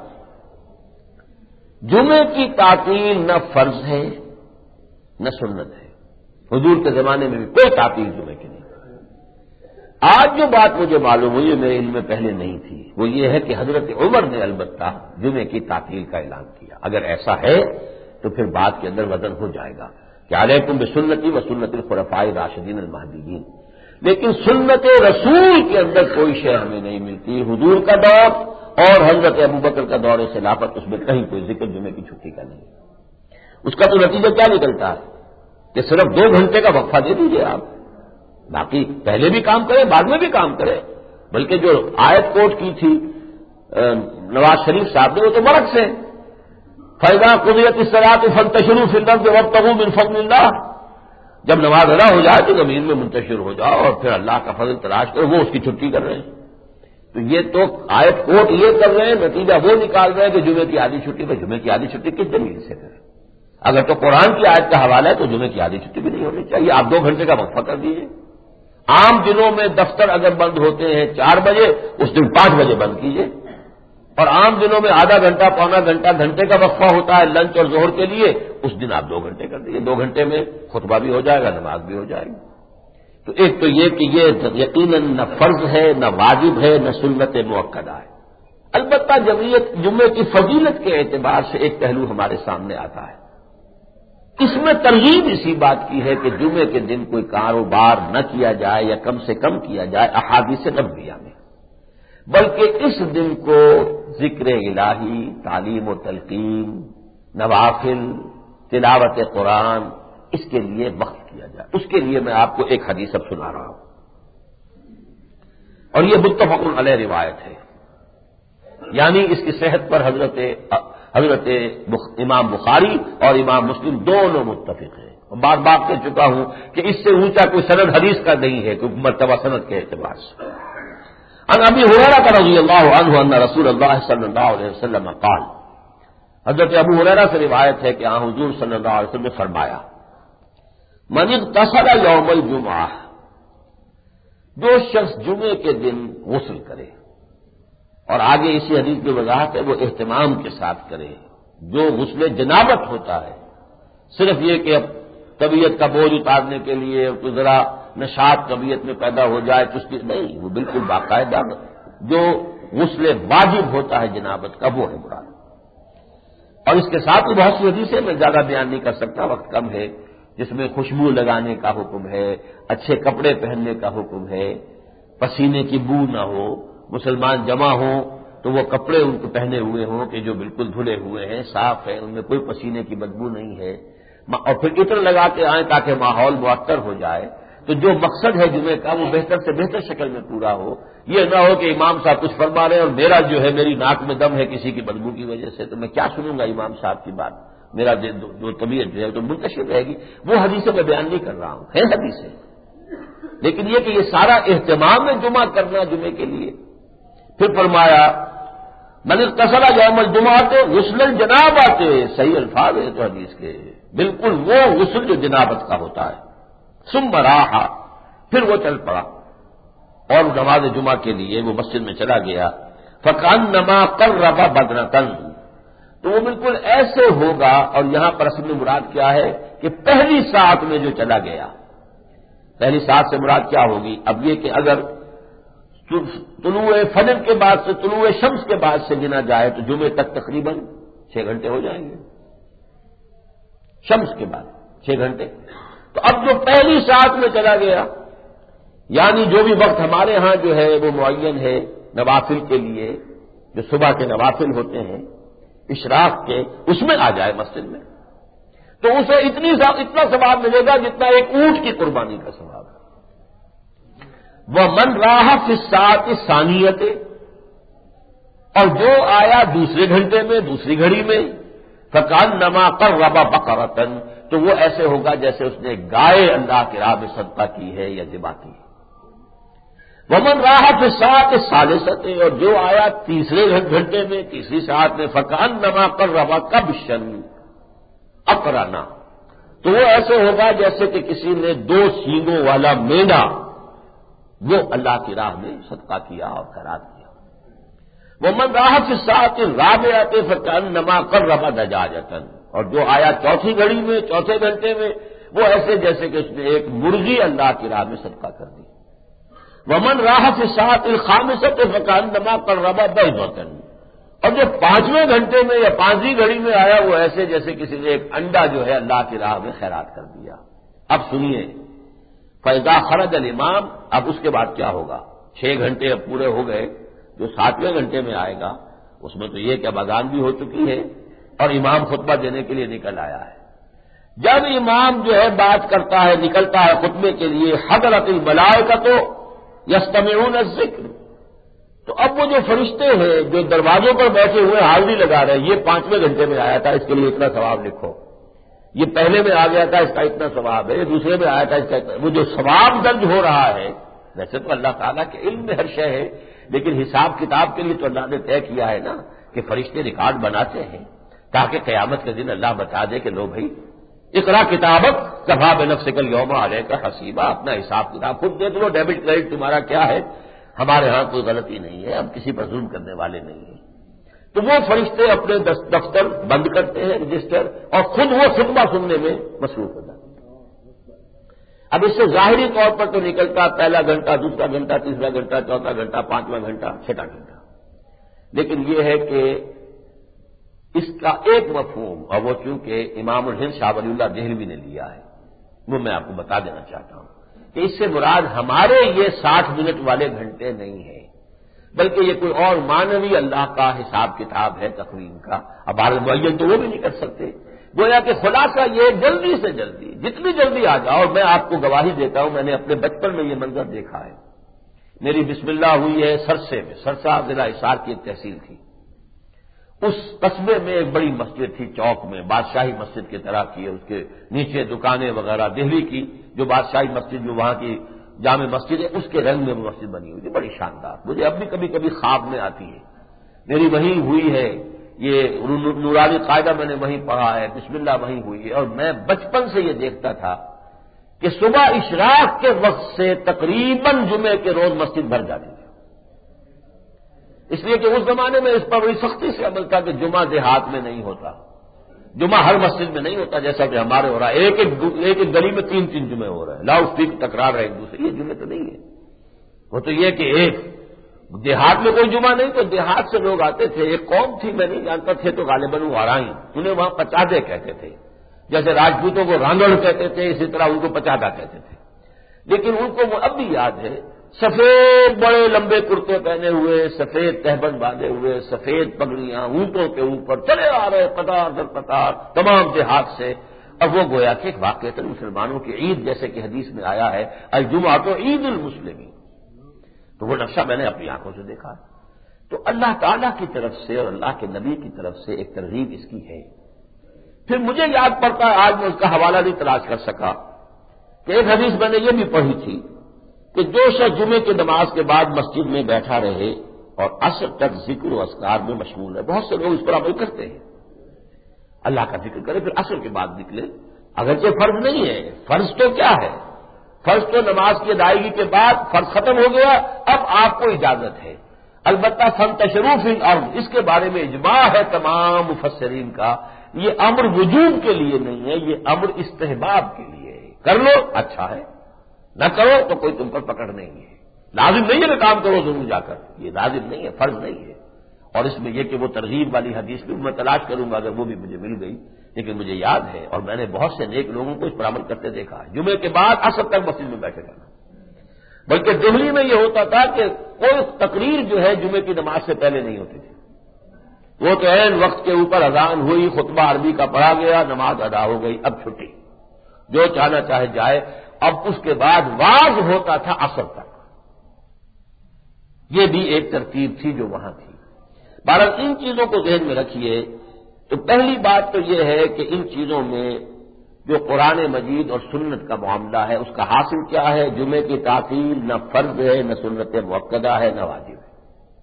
جمعے کی تعطیل نہ فرض ہے نہ سنت ہے. حضور کے زمانے میں بھی کوئی تعطیل جمعے کی نہیں. آج جو بات مجھے معلوم ہوئی ہے میرے علم میں پہلے نہیں تھی، وہ یہ ہے کہ حضرت عمر نے البتہ جمعے کی تعطیل کا اعلان کیا. اگر ایسا ہے تو پھر بات کے اندر وزن ہو جائے گا کہ علیکم بسنتی و سنت الخلفاء الراشدین المہدیین. لیکن سنت رسول کے اندر کوئی شے ہمیں نہیں ملتی. حضور کا دور اور حضرت ابوبکر کا دور خلافت، اس میں کہیں کوئی ذکر جمعے کی چھٹی کا نہیں. اس کا تو نتیجہ کیا نکلتا ہے کہ صرف دو گھنٹے کا وقفہ دے دیجیے آپ، باقی پہلے بھی کام کرے بعد میں بھی کام کرے. بلکہ جو آیت کوٹ کی تھی نواز شریف صاحب نے وہ تو برعکس ہے. فَإِذَا قُضِيَتِ الصَّلَاةُ فَانتَشِرُوا فِي الْأَرْضِ وَابْتَغُوا مِن فَضْلِ اللَّهِ. جب نماز ادا ہو جائے تو زمین میں منتشر ہو جاؤ اور پھر اللہ کا فضل تلاش کرو. وہ اس کی چھٹی کر رہے ہیں. تو یہ تو آیت کوٹ یہ کر رہے ہیں، نتیجہ وہ نکال رہے ہیں کہ جمعے کی آدھی چھٹی پہ جمعے کی آدھی چھٹی کس دلیل سے کریں؟ اگر تو قرآن کی آیت کا حوالہ ہے تو جمعے کی آدھی چھٹی بھی نہیں ہونی چاہیے. آپ دو گھنٹے کا وقفہ کر دیجیے. عام دنوں میں دفتر اگر بند ہوتے ہیں چار بجے، اس دن پانچ بجے بند کیجیے. اور عام دنوں میں آدھا گھنٹہ پونا گھنٹہ گھنٹے کا وقفہ ہوتا ہے لنچ اور ظہر کے لیے، اس دن آپ دو گھنٹے کر دیجیے. دو گھنٹے میں خطبہ بھی ہو جائے گا، نماز بھی ہو جائے گی. تو ایک تو یہ کہ یہ یقیناً نہ فرض ہے نہ واجب ہے نہ سنت مؤکدہ ہے. البتہ جمعیت جمعے کی فضیلت کے اعتبار سے ایک پہلو ہمارے سامنے آتا ہے. اس میں ترغیب اسی بات کی ہے کہ جمعے کے دن کوئی کاروبار نہ کیا جائے یا کم سے کم کیا جائے احادیث نبویہ میں، بلکہ اس دن کو ذکر الہی، تعلیم و تلقین، نوافل، تلاوت قرآن، اس کے لیے وقف کیا جائے. اس کے لیے میں آپ کو ایک حدیث اب سنا رہا ہوں اور یہ متفق علیہ روایت ہے. یعنی اس کی صحت پر حضرت حضرت امام بخاری اور امام مسلم دونوں متفق ہیں. بار بار کہہ چکا ہوں کہ اس سے اونچا کوئی سند حدیث کا نہیں ہے کوئی مرتبہ سند کے اعتبار سے. عن ابی ہریرہ رضی اللہ عنہ ان رسول اللہ صلی اللہ علیہ وسلم قال. حضرت ابو ہریرہ سے روایت ہے کہ آن حضور صلی اللہ علیہ وسلم نے فرمایا من اغتسل یوم الجمعہ، جو شخص جمعے کے دن غسل کرے، اور آگے اسی حدیث کی وضاحت ہے وہ اہتمام کے ساتھ کرے. جو غسل جنابت ہوتا ہے صرف یہ کہ اب طبیعت کا بوجھ اتارنے کے لیے تو ذرا نشاط طبیعت میں پیدا ہو جائے تو اس کی نہیں، وہ بالکل باقاعدہ جو غسل واجب ہوتا ہے جنابت کا وہ ہے مراد. اور اس کے ساتھ ہی بہت سی حدیثیں میں زیادہ بیان نہیں کر سکتا، وقت کم ہے، جس میں خوشبو لگانے کا حکم ہے، اچھے کپڑے پہننے کا حکم ہے، پسینے کی بو نہ ہو، مسلمان جمع ہوں تو وہ کپڑے ان کو پہنے ہوئے ہوں کہ جو بالکل دھلے ہوئے ہیں، صاف ہیں، ان میں کوئی پسینے کی بدبو نہیں ہے، اور پھر عطر لگا کے آئیں تاکہ ماحول معطر ہو جائے. تو جو مقصد ہے جمعے کا وہ بہتر سے بہتر شکل میں پورا ہو. یہ نہ ہو کہ امام صاحب کچھ فرما رہے ہیں اور میرا جو ہے میری ناک میں دم ہے کسی کی بدبو کی وجہ سے، تو میں کیا سنوں گا امام صاحب کی بات. میرا جو طبیعت جو ہے تو منتشر رہے گی. وہ حدیثیں میں بیان نہیں کر رہا ہوں، ہے حدیثیں، لیکن یہ کہ یہ سارا اہتمام ہے جمعہ کرنا جمعے کے لیے. پھر فرمایا من اغتسل یوم الجمعہ غسل الجناب آتے، صحیح الفاظ ہے تو حدیث کے، بالکل وہ غسل جو جنابت کا ہوتا ہے. ثم راح، پھر وہ چل پڑا اور نماز جمعہ کے لیے وہ مسجد میں چلا گیا. فکأنما قرب بدنۃ، تو وہ بالکل ایسے ہوگا. اور یہاں پر اصل میں مراد کیا ہے کہ پہلی ساعت میں جو چلا گیا. پہلی ساعت سے مراد کیا ہوگی؟ اب یہ کہ اگر طلوع فجر کے بعد سے طلوع شمس کے بعد سے گنا جائے تو جمعے تک تقریباً چھ گھنٹے ہو جائیں گے. شمس کے بعد چھ گھنٹے. تو اب جو پہلی ساعت میں چلا گیا، یعنی جو بھی وقت ہمارے ہاں جو ہے وہ معین ہے نوافل کے لیے، جو صبح کے نوافل ہوتے ہیں اشراق کے، اس میں آ جائے مسجد میں، تو اسے اتنی اتنا ثواب ملے گا جتنا ایک اونٹ کی قربانی کا ثواب ہے. وہ من راہ فی الساعۃ الثانیۃ، اور جو آیا دوسرے گھنٹے میں، دوسری گھڑی میں، فکأنما قرب بقرۃ، تو وہ ایسے ہوگا جیسے اس نے گائے اللہ کی راہ میں صدقہ کی ہے یا ذبح کی ہے. ومن راہ فی الساعۃ الثالثۃ، اور جو آیا تیسرے گھنٹے میں، تیسری ساعت میں، فکأنما قرب کبشا اقرنا، تو وہ ایسے ہوگا جیسے کہ کسی نے دو سینگوں والا مینڈا وہ اللہ کی راہ میں صدقہ کیا اور خیرات کیا. ومن راہ فی الساعۃ الرابعۃ فکأنما قرب دجاجۃ، اور جو آیا چوتھی گھڑی میں، چوتھے گھنٹے میں، وہ ایسے جیسے کہ اس نے ایک مرغی اللہ کی راہ میں صدقہ کر دی. ومن راہ فی الساعۃ الخامسۃ فکأنما قرب بیضۃ، اور جو پانچویں گھنٹے میں یا پانچویں گھڑی میں آیا وہ ایسے جیسے کسی نے ایک انڈا جو ہے اللہ کی راہ میں خیرات کر دیا. اب سنیے، فإذا خرج الامام، اب اس کے بعد کیا ہوگا؟ چھ گھنٹے اب پورے ہو گئے. جو ساتویں گھنٹے میں آئے گا اس میں تو یہ کہ اب اذان بھی ہو چکی ہے اور امام خطبہ دینے کے لیے نکل آیا ہے. جب امام جو ہے بات کرتا ہے، نکلتا ہے خطبے کے لیے، حضرت الملائکۃ یستمعون الذکر، تو اب وہ جو فرشتے ہیں جو دروازوں پر بیٹھے ہوئے حاضری لگا رہے ہیں، یہ پانچویں گھنٹے میں آیا تھا اس کے لیے اتنا ثواب لکھو، یہ پہلے میں آ گیا تھا اس کا اتنا ثواب ہے، یہ دوسرے میں آیا تھا اس کا اتنا. وہ جو ثواب درج ہو رہا ہے، ویسے تو اللہ تعالیٰ کے علم میں ہر شے ہے، لیکن حساب کتاب کے لیے تو اللہ نے طے کیا ہے نا کہ فرشتے ریکارڈ بناتے ہیں تاکہ قیامت کے دن اللہ بتا دے کہ لو بھائی اقرا کتابک کفی بنفسک الیوم علیک حسیبا، اپنا حساب کتاب خود دیکھ لو، ڈیبٹ کریڈٹ تمہارا کیا ہے. ہمارے ہاں کوئی غلطی نہیں ہے، ہم کسی پر ظلم کرنے والے نہیں ہیں. تو وہ فرشتے اپنے دفتر بند کرتے ہیں، رجسٹر، اور خود وہ خطبہ سننے میں مصروف ہو جاتے ہیں. اب اس سے ظاہری طور پر تو نکلتا پہلا گھنٹہ، دوسرا گھنٹہ، تیسرا گھنٹہ، چوتھا گھنٹہ، پانچواں گھنٹہ، چھٹا گھنٹہ، لیکن یہ ہے کہ اس کا ایک مفہوم، اور وہ چونکہ امام الہند شاہ ولی اللہ دہلوی نے لیا ہے، وہ میں آپ کو بتا دینا چاہتا ہوں کہ اس سے مراد ہمارے یہ ساٹھ منٹ والے گھنٹے نہیں ہیں، بلکہ یہ کوئی اور معنوی اللہ کا حساب کتاب ہے تقویم کا. اب عالم معین تو وہ بھی نہیں کر سکتے. گویا کہ خلاصہ یہ جلدی سے جلدی، جتنی جلدی آ جاؤ. اور میں آپ کو گواہی دیتا ہوں، میں نے اپنے بچپن میں یہ منظر دیکھا ہے. میری بسم اللہ ہوئی ہے سرسے میں، سرسا ضلع حصار کی ایک تحصیل تھی. اس قصبے میں ایک بڑی مسجد تھی، چوک میں، بادشاہی مسجد کی طرح کی، اس کے نیچے دکانیں وغیرہ، دہلی کی جو بادشاہی مسجد جو وہاں کی جامع مسجد ہے اس کے رنگ میں وہ مسجد بنی ہوئی تھی، بڑی شاندار. مجھے اب بھی کبھی کبھی خواب میں آتی ہے. میری وہیں ہوئی ہے، یہ نورانی قاعدہ میں نے وہیں پڑھا ہے، بسم اللہ وہیں ہوئی ہے. اور میں بچپن سے یہ دیکھتا تھا کہ صبح اشراق کے وقت سے تقریباً جمعے کے روز مسجد بھر جاتی تھی. اس لیے کہ اس زمانے میں اس پر بڑی سختی سے عمل تھا کہ جمعہ دیہات میں نہیں ہوتا، جمعہ ہر مسجد میں نہیں ہوتا جیسا کہ ہمارے ہو رہا ہے. ایک ایک ایک ایک گلی میں تین تین جمعے ہو رہے ہیں، لاؤڈ اسپیکر تکرار رہے ایک دوسرے. یہ جمعے تو نہیں ہے. وہ تو یہ کہ ایک دیہات میں کوئی جمعہ نہیں تو دیہات سے لوگ آتے تھے. ایک قوم تھی، میں نہیں جانتا تھے تو غالباً وہ آرائی، انہیں وہاں پچادے کہتے تھے. جیسے راجپوتوں کو رانگڑ کہتے تھے اسی طرح ان کو پچادا کہتے تھے. لیکن ان کو وہ اب بھی یاد ہے، سفید بڑے لمبے کرتے پہنے ہوئے، سفید تہبند باندھے ہوئے، سفید پگڑیاں، اونٹوں کے اوپر چلے آ رہے قطار در قطار تمام دیہات سے. اب وہ گویا کہ ایک واقعہ مسلمانوں کی عید، جیسے کہ حدیث میں آیا ہے الجمعہ تو عید المسلمین. تو وہ نقشہ میں نے اپنی آنکھوں سے دیکھا. تو اللہ تعالیٰ کی طرف سے اور اللہ کے نبی کی طرف سے ایک ترغیب اس کی ہے پھر مجھے یاد پڑتا ہے، آج میں اس کا حوالہ نہیں تلاش کر سکا، کہ ایک حدیث میں نے یہ بھی پڑھی تھی کہ جو شخص جمعے کی نماز کے بعد مسجد میں بیٹھا رہے اور عصر تک ذکر و اذکار میں مشغول ہے، بہت سے لوگ اس پر عمل کرتے ہیں، اللہ کا ذکر کرے پھر عصر کے بعد نکلے، اگرچہ فرض نہیں ہے، فرض تو کیا ہے، فرض تو نماز کی ادائیگی کے بعد فرض ختم ہو گیا، اب آپ کو اجازت ہے، البتہ فانتشروا فی الارض اس کے بارے میں اجماع ہے تمام مفسرین کا، یہ امر وجوب کے لیے نہیں ہے، یہ امر استحباب کے لیے ہے، کر لو اچھا ہے، نہ کرو تو کوئی تم پر پکڑ نہیں ہے، لازم نہیں ہے کہ کام کرو ضرور جا کر، یہ لازم نہیں ہے، فرض نہیں ہے، اور اس میں یہ کہ وہ ترغیب والی حدیث بھی میں تلاش کروں گا اگر وہ بھی مجھے مل گئی، لیکن مجھے یاد ہے اور میں نے بہت سے نیک لوگوں کو اس پر عمل کرتے دیکھا ہے، جمعے کے بعد عصر تک مسجد میں بیٹھے رہنا، بلکہ دہلی میں یہ ہوتا تھا کہ کوئی تقریر جو ہے جمعے کی نماز سے پہلے نہیں ہوتی تھی، وہ تو عین وقت کے اوپر اذان ہوئی، خطبہ عربی کا پڑھا گیا، نماز ادا ہو گئی، اب چھٹی، جو چاہنا چاہے جائے، اب اس کے بعد واز ہوتا تھا عصر تک، یہ بھی ایک ترتیب تھی جو وہاں تھی۔ بہرحال ان چیزوں کو ذہن میں رکھیے، تو پہلی بات تو یہ ہے کہ ان چیزوں میں جو قرآن مجید اور سنت کا معاملہ ہے اس کا حاصل کیا ہے، جمعے کی تعطیل نہ فرض ہے، نہ سنت مؤکدہ ہے، نہ واجب ہے،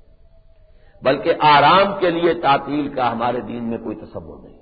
بلکہ آرام کے لیے تعطیل کا ہمارے دین میں کوئی تصور نہیں۔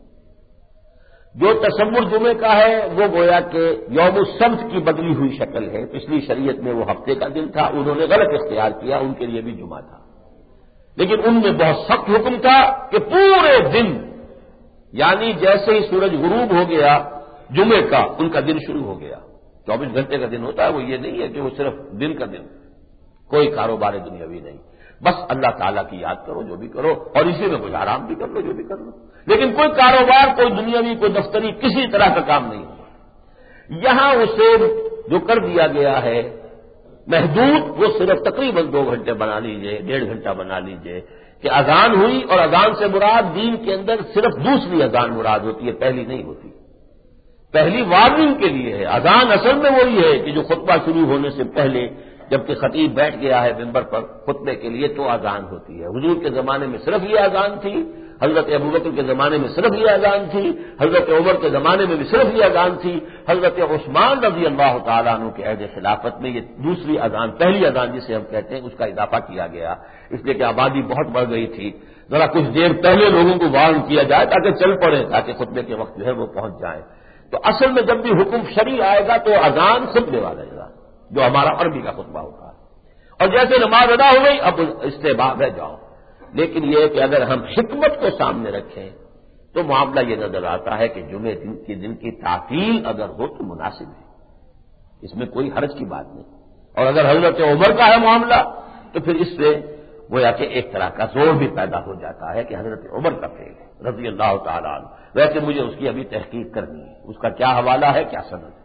جو تصور جمعے کا ہے وہ گویا کہ یوم السبت کی بدلی ہوئی شکل ہے، پچھلی شریعت میں وہ ہفتے کا دن تھا، انہوں نے غلط اختیار کیا، ان کے لیے بھی جمعہ تھا، لیکن ان میں بہت سخت حکم تھا کہ پورے دن، یعنی جیسے ہی سورج غروب ہو گیا جمعے کا ان کا دن شروع ہو گیا، چوبیس گھنٹے کا دن ہوتا ہے، وہ یہ نہیں ہے کہ وہ صرف دن کا دن، کوئی کاروبار دنیاوی نہیں، بس اللہ تعالیٰ کی یاد کرو جو بھی کرو، اور اسی میں کچھ آرام بھی کر لو جو بھی کر لو، لیکن کوئی کاروبار، کوئی دنیاوی، کوئی دفتری، کسی طرح کا کام نہیں ہوگا۔ یہاں اسے جو کر دیا گیا ہے محدود، وہ صرف تقریباً دو گھنٹے بنا لیجئے، ڈیڑھ گھنٹہ بنا لیجئے، کہ اذان ہوئی، اور اذان سے مراد دین کے اندر صرف دوسری اذان مراد ہوتی ہے، پہلی نہیں ہوتی، پہلی وارننگ کے لیے ہے، اذان اصل میں وہی ہے کہ جو خطبہ شروع ہونے سے پہلے جبکہ خطیب بیٹھ گیا ہے ممبر پر خطبے کے لیے تو اذان ہوتی ہے۔ حضور کے زمانے میں صرف یہ اذان تھی، حضرت ابوبکر کے زمانے میں صرف یہ اذان تھی، حضرت عمر کے زمانے میں بھی صرف یہ اذان تھی، حضرت عثمان رضی اللہ تعالیٰ عنہ کے عہد خلافت میں یہ دوسری اذان، پہلی اذان جسے ہم کہتے ہیں، اس کا اضافہ کیا گیا، اس لیے کہ آبادی بہت بڑھ گئی تھی، ذرا کچھ دیر پہلے لوگوں کو وارن کیا جائے تاکہ چل پڑے، تاکہ خطبے کے وقت جو ہے وہ پہنچ جائے۔ تو اصل میں جب بھی حکم شرعی آئے گا تو اذان خطبے والا گا، جو ہمارا عربی کا خطبہ ہوتا ہے، اور جیسے نماز ادا ہو گئی اب استحباب ہے جاؤ، لیکن یہ کہ اگر ہم حکمت کو سامنے رکھیں تو معاملہ یہ نظر آتا ہے کہ جمعے دن کے دن کی تعطیل اگر ہو تو مناسب ہے، اس میں کوئی حرج کی بات نہیں، اور اگر حضرت عمر کا ہے معاملہ تو پھر اس سے گویا کہ ایک طرح کا زور بھی پیدا ہو جاتا ہے کہ حضرت عمر کا فعل ہے رضی اللہ تعالیٰ عنہ۔ ویسے مجھے اس کی ابھی تحقیق کرنی ہے، اس کا کیا حوالہ ہے، کیا سند ہے۔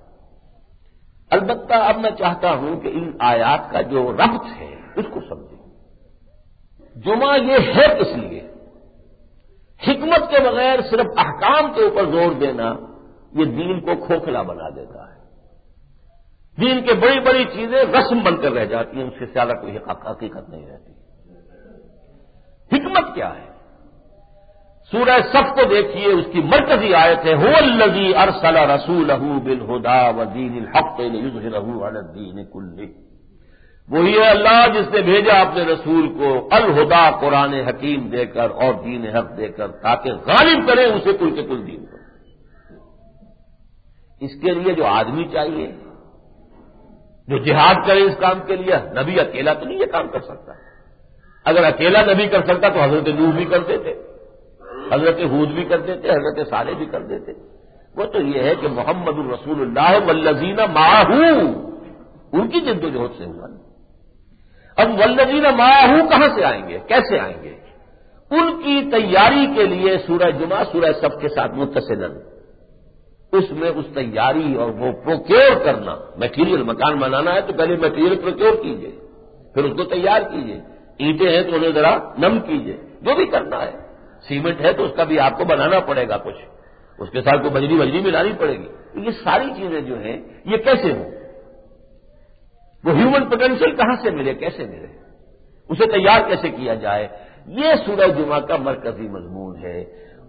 البتہ اب میں چاہتا ہوں کہ ان آیات کا جو ربط ہے اس کو سمجھیں۔ جمعہ یہ ہے کس لیے؟ حکمت کے بغیر صرف احکام کے اوپر زور دینا یہ دین کو کھوکھلا بنا دیتا ہے، دین کے بڑی بڑی چیزیں رسم بن کر رہ جاتی ہیں، اس سے زیادہ کوئی حقیقت نہیں رہتی۔ حکمت کیا ہے؟ سورہ صف کو دیکھیے، اس کی مرکزی آیت ہے هو الذی ارسل رسولہ بالہدی ودین الحق لیظہرہ علی الدین کلہ، وہی ہے اللہ جس نے بھیجا اپنے رسول کو الہدا قرآن حکیم دے کر اور دین حق دے کر تاکہ غالب کرے اسے کل کے کل دین پر۔ اس کے لیے جو آدمی چاہیے جو جہاد کرے اس کام کے لیے، نبی اکیلا تو نہیں یہ کام کر سکتا، اگر اکیلا نبی کر سکتا تو حضرت نوح بھی کرتے تھے، حضرت ہود بھی کر دیتے، حضرت صالح بھی کر دیتے، وہ تو یہ ہے کہ محمد الرسول اللہ والذین معہ، ان کی جد و جہد سے ہوا۔ اب والذین معہ کہاں سے آئیں گے، کیسے آئیں گے؟ ان کی تیاری کے لیے سورہ جمعہ سورہ صف کے ساتھ متصلاً اس میں اس تیاری اور وہ پروکیور کرنا، میٹیریل مکان بنانا ہے تو پہلے میٹیریل پروکیور کیجئے، پھر اس کو تیار کیجئے، اینٹیں ہیں تو انہیں ذرا نم کیجئے، جو بھی کرنا ہے، سیمنٹ ہے تو اس کا بھی آپ کو بنانا پڑے گا کچھ، اس کے ساتھ کوئی بجری بجری ملانی پڑے گی، یہ ساری چیزیں جو ہیں یہ کیسے ہوں؟ وہ ہیومن پوٹینشیل کہاں سے ملے، کیسے ملے، اسے تیار کیسے کیا جائے؟ یہ سورہ جمعہ کا مرکزی مضمون ہے،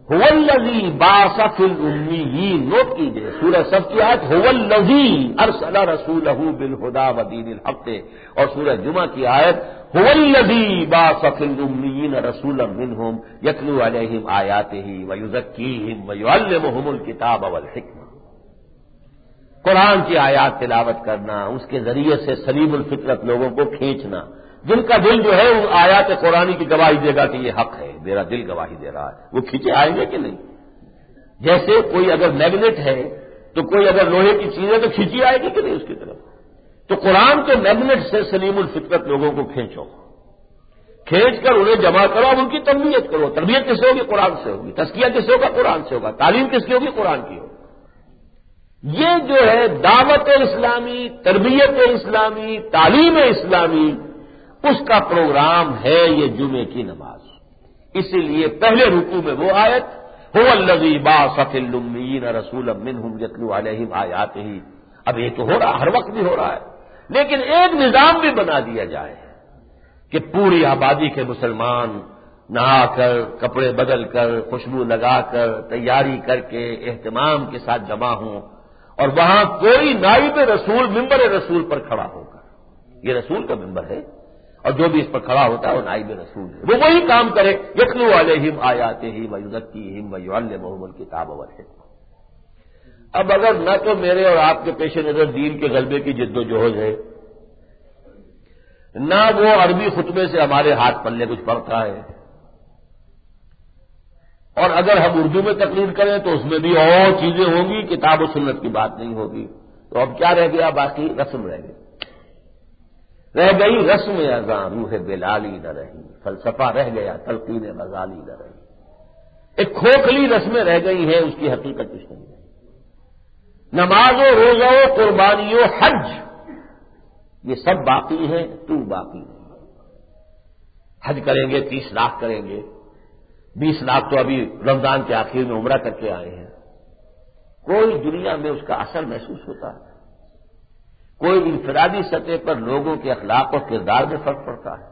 هو الذی بعث فی الامیین، نوٹ کیجئے سورہ صف کی آیت هو الذی ارسل رسولہ بالہدی ودین الحق، اور سورہ جمعہ کی آیت هو الذی بعث فی الامیین رسولا منہم یتلو علیہم آیاتہ ویزکیہم ویعلمہم الکتاب والحکمہ۔ قرآن کی آیات تلاوت کرنا، اس کے ذریعے سے سلیم الفطرت لوگوں کو کھینچنا، جن کا دل جو ہے وہ آیات قرآنی کی گواہی دے گا کہ یہ حق ہے، میرا دل گواہی دے رہا ہے، وہ کھینچے آئیں گے کہ نہیں؟ جیسے کوئی اگر میگنیٹ ہے تو کوئی اگر لوہے کی چیز ہے تو کھینچی آئے گی کہ نہیں اس کی طرف؟ تو قرآن کے میگنیٹ سے سلیم الفطرت لوگوں کو کھینچو، کھینچ کر انہیں جمع کرو، اب ان کی تربیت کرو۔ تربیت کس سے ہوگی؟ قرآن سے ہوگی۔ تزکیہ کس سے ہوگا؟ قرآن سے ہوگا۔ تعلیم کس کی ہوگی؟ قرآن کی ہوگی۔ یہ جو ہے دعوت اسلامی، تربیت اسلامی، تعلیم اسلامی، اس کا پروگرام ہے یہ جمعے کی نماز۔ اسی لیے پہلے رکوع میں وہ آیت هو الذی بعث فی الامیین رسولا منہم یتلو علیہم آیاتہ، اب یہ تو ہو رہا، ہر وقت بھی ہو رہا ہے، لیکن ایک نظام بھی بنا دیا جائے کہ پوری آبادی کے مسلمان نہا کر، کپڑے بدل کر، خوشبو لگا کر، تیاری کر کے اہتمام کے ساتھ جمع ہوں، اور وہاں کوئی نائب رسول ممبر رسول پر کھڑا ہوگا، یہ رسول کا ممبر ہے، اور جو بھی اس پر کھڑا ہوتا ہے وہ نائب رسول ہے، وہ وہی کام کرے، یتلو علیہم آیاتہ ویزکیہم ویعلمہم الکتاب والحکمہ۔ اب اگر نہ تو میرے اور آپ کے پیش نظر دین کے غلبے کی جد و جہد ہے، نہ وہ عربی خطبے سے ہمارے ہاتھ پلے کچھ پڑتا ہے، اور اگر ہم اردو میں تقریر کریں تو اس میں بھی اور چیزیں ہوں گی، کتاب و سنت کی بات نہیں ہوگی، تو اب کیا رہ گیا؟ باقی رسم رہ گئی، رہ گئی رسم اذاں، روح بلالی نہ رہی، فلسفہ رہ گیا، تلقین غزالی نہ رہی، ایک کھوکھلی رسمیں رہ گئی ہیں، اس کی حقیقت کچھ نہیں ہے۔ نماز و روزہ و قربانی و حج یہ سب باقی ہیں، تو باقی نہیں۔ حج کریں گے، تیس لاکھ کریں گے، بیس لاکھ تو ابھی رمضان کے آخر میں عمرہ کر کے آئے ہیں، کوئی دنیا میں اس کا اثر محسوس ہوتا ہے؟ کوئی انفرادی سطح پر لوگوں کے اخلاق اور کردار میں فرق پڑتا ہے؟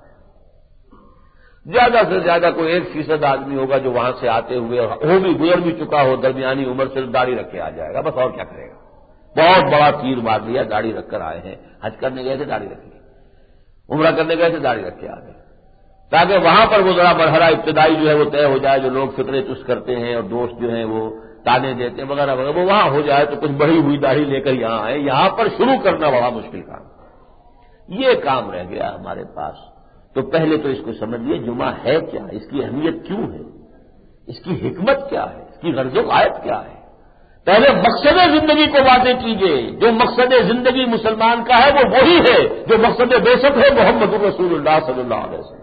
زیادہ سے زیادہ کوئی ایک فیصد آدمی ہوگا جو وہاں سے آتے ہوئے وہ بھی گزر بھی چکا ہو، درمیانی عمر سے داڑھی رکھ کے آ جائے گا، بس اور کیا کرے گا؟ بہت بڑا تیر مار لیا، داڑھی رکھ کر آئے ہیں، حج کرنے گئے تھے داڑھی رکھ لی، عمرہ کرنے گئے تھے داڑھی رکھ کے آ گئے، تاکہ وہاں پر وہ ذرا مرحلہ ابتدائی جو ہے وہ طے ہو جائے، جو لوگ فطرے چست کرتے ہیں اور دوست جو ہیں وہ تانے دیتے ہیں وغیرہ وغیرہ، وہ وہاں ہو جائے تو کچھ بڑی ہوئی داڑھی لے کر یہاں آئے، یہاں پر شروع کرنا بڑا مشکل کام، یہ کام رہ گیا ہمارے پاس۔ تو پہلے تو اس کو سمجھیے جمعہ ہے کیا، اس کی اہمیت کیوں ہے، اس کی حکمت کیا ہے، اس کی غرض و غایت کیا ہے، پہلے مقصد زندگی کو واضح کیجئے۔ جو مقصد زندگی مسلمان کا ہے وہ وہی ہے جو مقصد بعثت ہے، محمد رسول اللہ صلی اللہ علیہ وسلم۔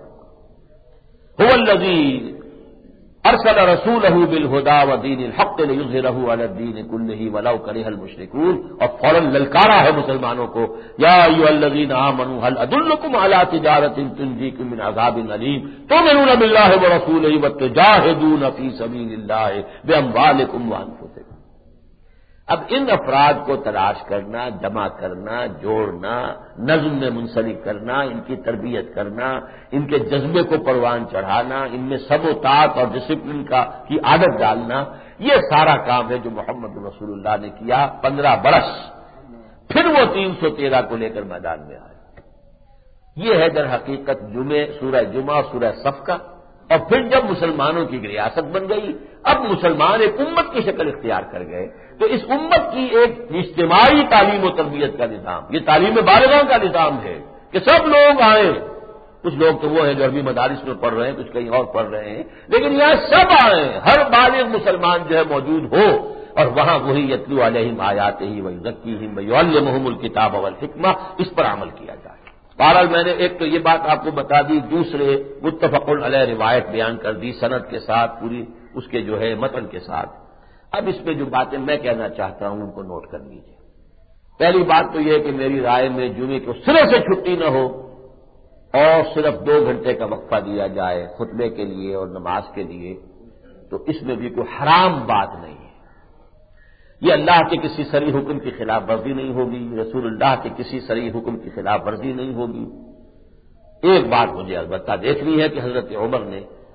هو الذی ارسل رسولہ بالہدی ودین الحق لیظہرہ علی الدین کلہ ولو کرہ المشرکون، اور فوراً للکارا ہے مسلمانوں کو، یا ایھا الذین آمنوا هل ادلکم علی تجارۃ تنجیکم من عذاب علیم تؤمنون باللہ ورسولہ وتجاہدون فی سبیل اللہ باموالکم وانفسکم۔ اب ان افراد کو تلاش کرنا، جمع کرنا، جوڑنا، نظم میں منسلک کرنا، ان کی تربیت کرنا، ان کے جذبے کو پروان چڑھانا، ان میں سب و طاعت اور ڈسپلن کا کی عادت ڈالنا، یہ سارا کام ہے جو محمد رسول اللہ نے کیا پندرہ برس، پھر وہ تین سو تیرہ کو لے کر میدان میں آئے۔ یہ ہے در حقیقت جمعے، سورہ جمعہ، سورہ صف کا۔ اور پھر جب مسلمانوں کی ریاست بن گئی، اب مسلمان ایک امت کی شکل اختیار کر گئے، تو اس امت کی ایک اجتماعی تعلیم و تربیت کا نظام، یہ تعلیم بالغاں کا نظام ہے کہ سب لوگ آئیں، کچھ لوگ تو وہ ہیں جو عربی مدارس میں پڑھ رہے ہیں، کچھ کہیں اور پڑھ رہے ہیں، لیکن یہاں سب آئیں، ہر بالغ مسلمان جو ہے موجود ہو، اور وہاں وہی یتلو علیہم آیاتہ ویزکیہم ویعلمہم الکتاب والحکمہ، اس پر عمل کیا جائے۔ بہرحال میں نے ایک تو یہ بات آپ کو بتا دی، دوسرے متفق علیہ روایت بیان کر دی سند کے ساتھ، پوری اس کے جو ہے متن کے ساتھ۔ اب اس میں جو باتیں میں کہنا چاہتا ہوں ان کو نوٹ کر لیجیے۔ پہلی بات تو یہ کہ میری رائے میں جمعے کو سرے سے چھٹی نہ ہو اور صرف دو گھنٹے کا وقفہ دیا جائے خطبے کے لیے اور نماز کے لیے، تو اس میں بھی کوئی حرام بات نہیں ہے۔ یہ اللہ کے کسی صریح حکم کی خلاف ورزی نہیں ہوگی، رسول اللہ کے کسی صریح حکم کی خلاف ورزی نہیں ہوگی۔ ایک بات مجھے البتہ دیکھنی ہے کہ حضرت عمر نے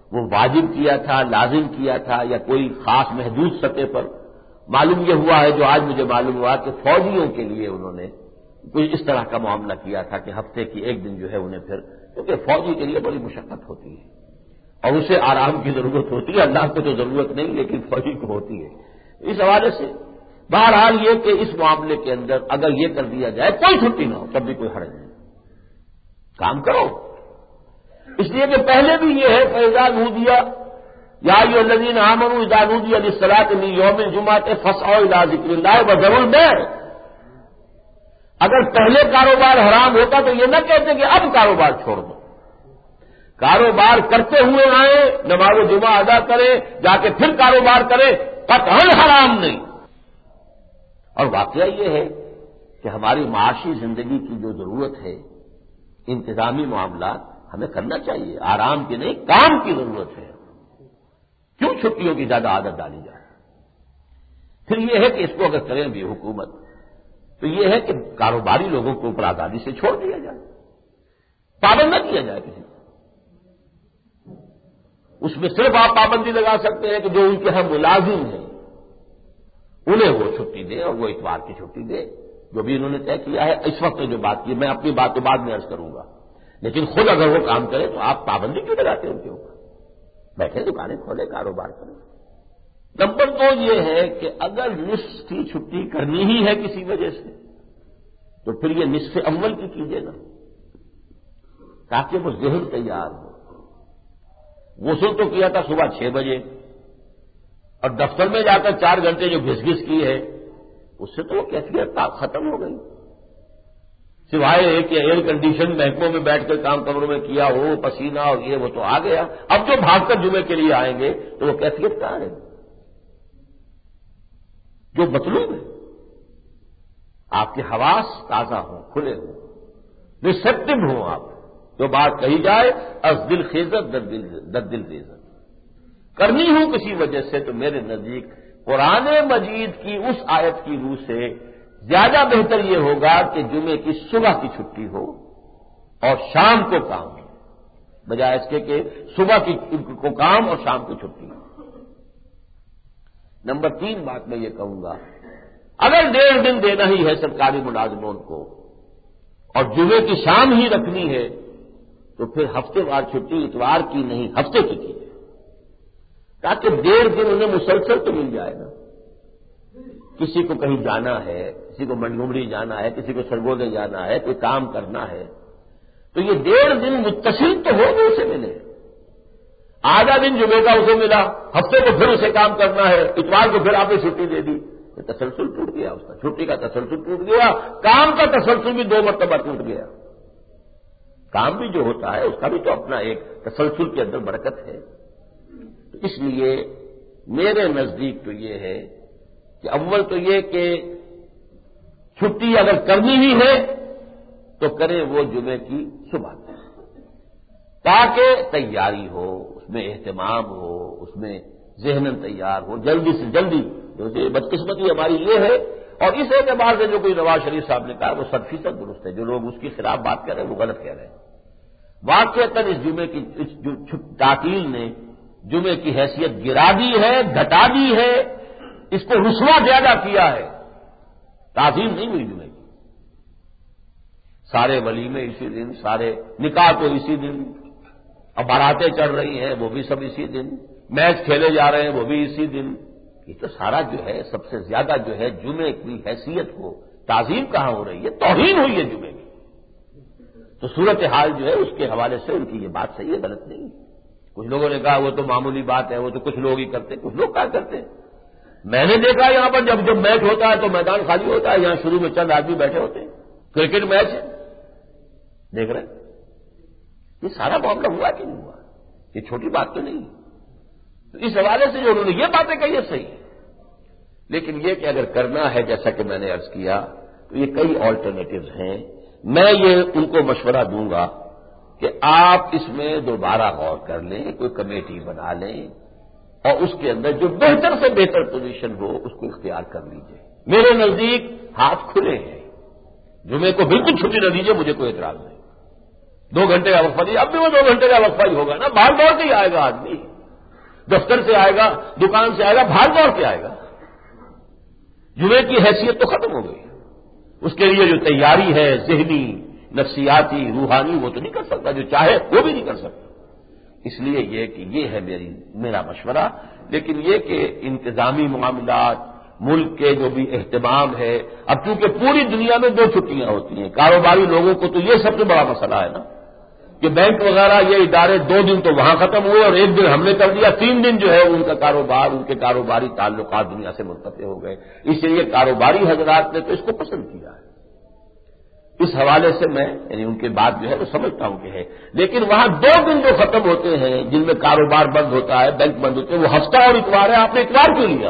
وہ واجب کیا تھا، لازم کیا تھا، یا کوئی خاص محدود سطح پر؟ معلوم یہ ہوا ہے، جو آج مجھے معلوم ہوا کہ فوجیوں کے لیے انہوں نے کوئی اس طرح کا معاملہ کیا تھا کہ ہفتے کی ایک دن جو ہے انہیں پھر، کیونکہ فوجی کے لیے بڑی مشقت ہوتی ہے اور اسے آرام کی ضرورت ہوتی ہے، اللہ کو تو ضرورت نہیں لیکن فوجی کو ہوتی ہے۔ اس حوالے سے بہرحال یہ کہ اس معاملے کے اندر اگر یہ کر دیا جائے کوئی چھٹی نہ ہو تب بھی کوئی حرج نہیں، کام کرو۔ اس لیے کہ پہلے بھی یہ ہے فَإِذَا نُودِيَ يَا أَيُّهَا الَّذِينَ آمَنُوا إِذَا نُودِيَ لِلصَّلَاةِ مِن يَوْمِ الْجُمْعَةِ فَاسْعَوْا إِلَىٰ ذِكْرِ اللَّهِ وَذَرُوا الْبَيْعَ۔ اگر پہلے کاروبار حرام ہوتا تو یہ نہ کہتے کہ اب کاروبار چھوڑ دو، کاروبار کرتے ہوئے آئیں، نماز جمعہ ادا کریں، جا کے پھر کاروبار کریں، قطعاً حرام نہیں۔ اور واقعہ یہ ہے کہ ہماری معاشی زندگی کی جو ضرورت ہے، انتظامی معاملات ہمیں کرنا چاہیے، آرام کی نہیں، کام کی ضرورت ہے۔ کیوں چھٹیوں کی زیادہ عادت ڈالی جائے؟ پھر یہ ہے کہ اس کو اگر کریں بھی حکومت تو یہ ہے کہ کاروباری لوگوں کو اوپر آزادی سے چھوڑ دیا جائے، پابند نہ کیا جائے کسی کو۔ اس میں صرف آپ پابندی لگا سکتے ہیں کہ جو ان کے ہاں ملازم ہیں انہیں وہ چھٹی دیں اور وہ اتوار کی چھٹی دیں، جو بھی انہوں نے طے کیا ہے۔ اس وقت جو بات کی میں اپنی بات تو بعد میں عرض کروں گا، لیکن خود اگر وہ کام کرے تو آپ پابندی کیوں لگاتے ہیں ان کے اوپر؟ بیٹھے دکانیں کھولے، کاروبار کریں۔ نمبر دو یہ ہے کہ اگر نصف کی چھٹی کرنی ہی ہے کسی وجہ سے تو پھر یہ نصف اول کی کیجیے نا، تاکہ وہ ذہن تیار ہو۔ غسل تو کیا تھا صبح چھ بجے اور دفتر میں جا کر چار گھنٹے جو گھس گھس کی ہے اس سے تو وہ کیفیت ختم ہو گئی، سوائے ایک کہ ایئر کنڈیشن محکموں میں بیٹھ کر کام کمروں میں کیا ہو، پسینہ اور یہ وہ تو آ گیا۔ اب جو بھاگ کر جمعے کے لیے آئیں گے تو وہ کیفیت کہاں ہے جو مطلوب ہے؟ آپ کے حواس تازہ ہوں، کھلے ہوں، ریسیپٹو ہوں آپ، جو بات کہی جائے از دل خیزت در دل در دل خیزت کرنی ہوں کسی وجہ سے، تو میرے نزدیک قرآن مجید کی اس آیت کی روح سے زیادہ بہتر یہ ہوگا کہ جمعے کی صبح کی چھٹی ہو اور شام کو کام ہو، بجائے اس کے کہ صبح کی کو کام اور شام کو چھٹی ہو۔ نمبر تین بات میں یہ کہوں گا، اگر ڈیڑھ دن دینا ہی ہے سرکاری ملازموں کو اور جمعے کی شام ہی رکھنی ہے تو پھر ہفتے وار چھٹی اتوار کی نہیں ہفتے کی کی تاکہ ڈیڑھ دن انہیں مسلسل تو مل جائے نا۔ کسی کو کہیں جانا ہے، کسی کو منگمری جانا ہے، کسی کو سرگودے جانا ہے، کوئی کام کرنا ہے، تو یہ ڈیڑھ دن متصل تو ہو گئے اسے ملے۔ آدھا دن جمعے کا اسے ملا، ہفتے کو پھر اسے کام کرنا ہے، اتوار کو پھر آپ نے چھٹی دے دی، تو تسلسل ٹوٹ گیا اس کا، چھٹی کا تسلسل ٹوٹ گیا، کام کا تسلسل بھی دو مرتبہ ٹوٹ گیا۔ کام بھی جو ہوتا ہے اس کا بھی تو اپنا ایک تسلسل کے اندر برکت ہے۔ تو اس لیے میرے نزدیک تو یہ ہے کہ اول تو یہ کہ چھٹی اگر کرنی ہی ہے تو کریں وہ جمعے کی صبح تاکہ تیاری ہو، اس میں اہتمام ہو، اس میں ذہناً تیار ہو، جلدی سے جلدی۔ بدقسمتی ہماری یہ ہے، اور اس اعتبار سے جو کوئی نواز شریف صاحب نے کہا وہ صد فیصد درست ہے، جو لوگ اس کے خلاف بات کر رہے ہیں وہ غلط کہہ رہے ہیں۔ واقعتاً اس جمعے کی اس تعطیل نے جمعے کی حیثیت گرا دی ہے، گھٹا دی ہے، اس کو رسوا زیادہ کیا ہے، تعظیم نہیں ہوئی جمعے کی۔ سارے ولیمے اسی دن، سارے نکاح تو اسی دن، اب باراتیں چڑھ رہی ہیں وہ بھی سب اسی دن، میچ کھیلے جا رہے ہیں وہ بھی اسی دن۔ یہ تو سارا جو ہے سب سے زیادہ جو ہے جمعے کی حیثیت کو تعظیم کہاں ہو رہی ہے، توہین ہوئی ہے جمعے کی۔ تو صورتحال جو ہے اس کے حوالے سے ان کی یہ بات صحیح ہے، غلط نہیں ہے۔ کچھ لوگوں نے کہا وہ تو معمولی بات ہے، وہ تو کچھ لوگ ہی کرتے، کچھ لوگ کیا کرتے ہیں۔ میں نے دیکھا یہاں پر جب جب میچ ہوتا ہے تو میدان خالی ہوتا ہے، یہاں شروع میں چند آدمی بیٹھے ہوتے ہیں، کرکٹ میچ ہے دیکھ رہے ہیں۔ یہ سارا معاملہ ہوا کہ نہیں ہوا، یہ چھوٹی بات تو نہیں ہے۔ تو اس حوالے سے جو انہوں نے یہ باتیں کہی ہے صحیح ہے، لیکن یہ کہ اگر کرنا ہے جیسا کہ میں نے عرض کیا تو یہ کئی آلٹرنیٹوز ہیں۔ میں یہ ان کو مشورہ دوں گا کہ آپ اس میں دوبارہ غور کر لیں، کوئی کمیٹی بنا لیں اور اس کے اندر جو بہتر سے بہتر پوزیشن ہو اس کو اختیار کر لیجیے۔ میرے نزدیک ہاتھ کھلے ہیں، جمعے کو بالکل چھٹی نہ دیجیے، مجھے کوئی اعتراض نہیں، دو گھنٹے کا وقفہ نہیں، اب بھی وہ دو گھنٹے کا وقفہ ہی ہوگا نا، بھاگ دوڑ کے ہی آئے گا آدمی، دفتر سے آئے گا، دکان سے آئے گا، بھاگ دوڑ کے آئے گا۔ جمعے کی حیثیت تو ختم ہو گئی، اس کے لیے جو تیاری ہے ذہنی، نفسیاتی، روحانی، وہ تو نہیں کر سکتا، جو چاہے وہ بھی نہیں کر سکتا۔ اس لیے یہ کہ یہ ہے میری میرا مشورہ، لیکن یہ کہ انتظامی معاملات، ملک کے جو بھی اہتمام ہے، اب چونکہ پوری دنیا میں دو چھٹیاں ہوتی ہیں، کاروباری لوگوں کو تو یہ سب سے بڑا مسئلہ ہے نا کہ بینک وغیرہ یہ ادارے دو دن تو وہاں ختم ہوئے اور ایک دن ہم نے کر دیا، تین دن جو ہے ان کا کاروبار، ان کے کاروباری تعلقات دنیا سے منقطع ہو گئے۔ اس لیے کاروباری حضرات نے تو اس کو پسند کیا ہے۔ اس حوالے سے میں یعنی ان کے بات جو ہے وہ سمجھتا ہوں کہ ہے، لیکن وہاں دو دن جو ختم ہوتے ہیں جن میں کاروبار بند ہوتا ہے، بینک بند ہوتے ہیں، وہ ہفتہ اور اتوار ہے۔ آپ نے اتوار کیوں لیا؟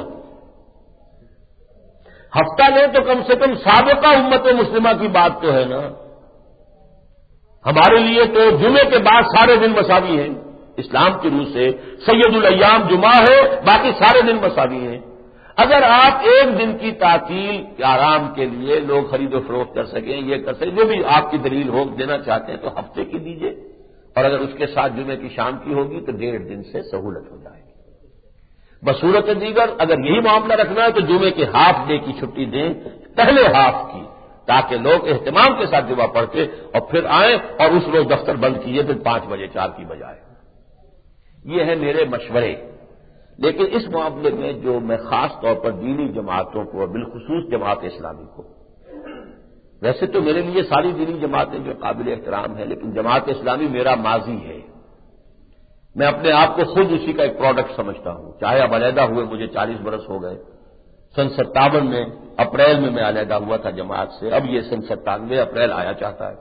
ہفتہ لیں تو کم سے کم سابقہ امت مسلمہ کی بات تو ہے نا۔ ہمارے لیے تو جمعے کے بعد سارے دن مساوی ہیں، اسلام کی روح سے سید الایام جمعہ ہے، باقی سارے دن مساوی ہیں۔ اگر آپ ایک دن کی تعطیل آرام کے لیے لوگ خرید و فروخت کر سکیں، یہ کر سکیں، جو بھی آپ کی دلیل ہو دینا چاہتے ہیں تو ہفتے کی دیجیے، اور اگر اس کے ساتھ جمعے کی شام کی ہوگی تو ڈیڑھ دن سے سہولت ہو جائے گی۔ بصورت دیگر اگر یہی معاملہ رکھنا ہے تو جمعے کے ہاف ڈے کی چھٹی دیں، پہلے ہاف کی، تاکہ لوگ اہتمام کے ساتھ جمعہ پڑھ کے اور پھر آئیں، اور اس روز دفتر بند کیجیے پھر پانچ بجے چار کی بجائے۔ یہ ہے میرے مشورے۔ لیکن اس معاملے میں جو میں خاص طور پر دینی جماعتوں کو اور بالخصوص جماعت اسلامی کو، ویسے تو میرے لیے ساری دینی جماعتیں جو قابل احترام ہیں، لیکن جماعت اسلامی میرا ماضی ہے، میں اپنے آپ کو خود اسی کا ایک پروڈکٹ سمجھتا ہوں، چاہے اب علیحدہ ہوئے مجھے چالیس برس ہو گئے، سن ستاون میں اپریل میں میں علیحدہ ہوا تھا جماعت سے، اب یہ سن ستانوے اپریل آیا چاہتا ہے،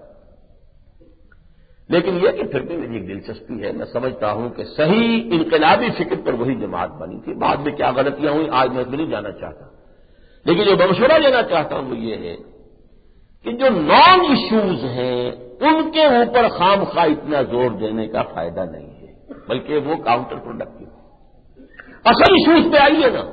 لیکن یہ کہ پھر بھی میری ایک دلچسپی ہے، میں سمجھتا ہوں کہ صحیح انقلابی فکر پر وہی جماعت بنی تھی، بعد میں کیا غلطیاں ہوئی آج میں نہیں جانا چاہتا، لیکن جو مشورہ دینا چاہتا ہوں وہ یہ ہے کہ جو نان ایشوز ہیں ان کے اوپر خام خواہ اتنا زور دینے کا فائدہ نہیں ہے، بلکہ وہ کاؤنٹر پروڈکٹیو۔ اصل ایشوز پہ آئیے نا،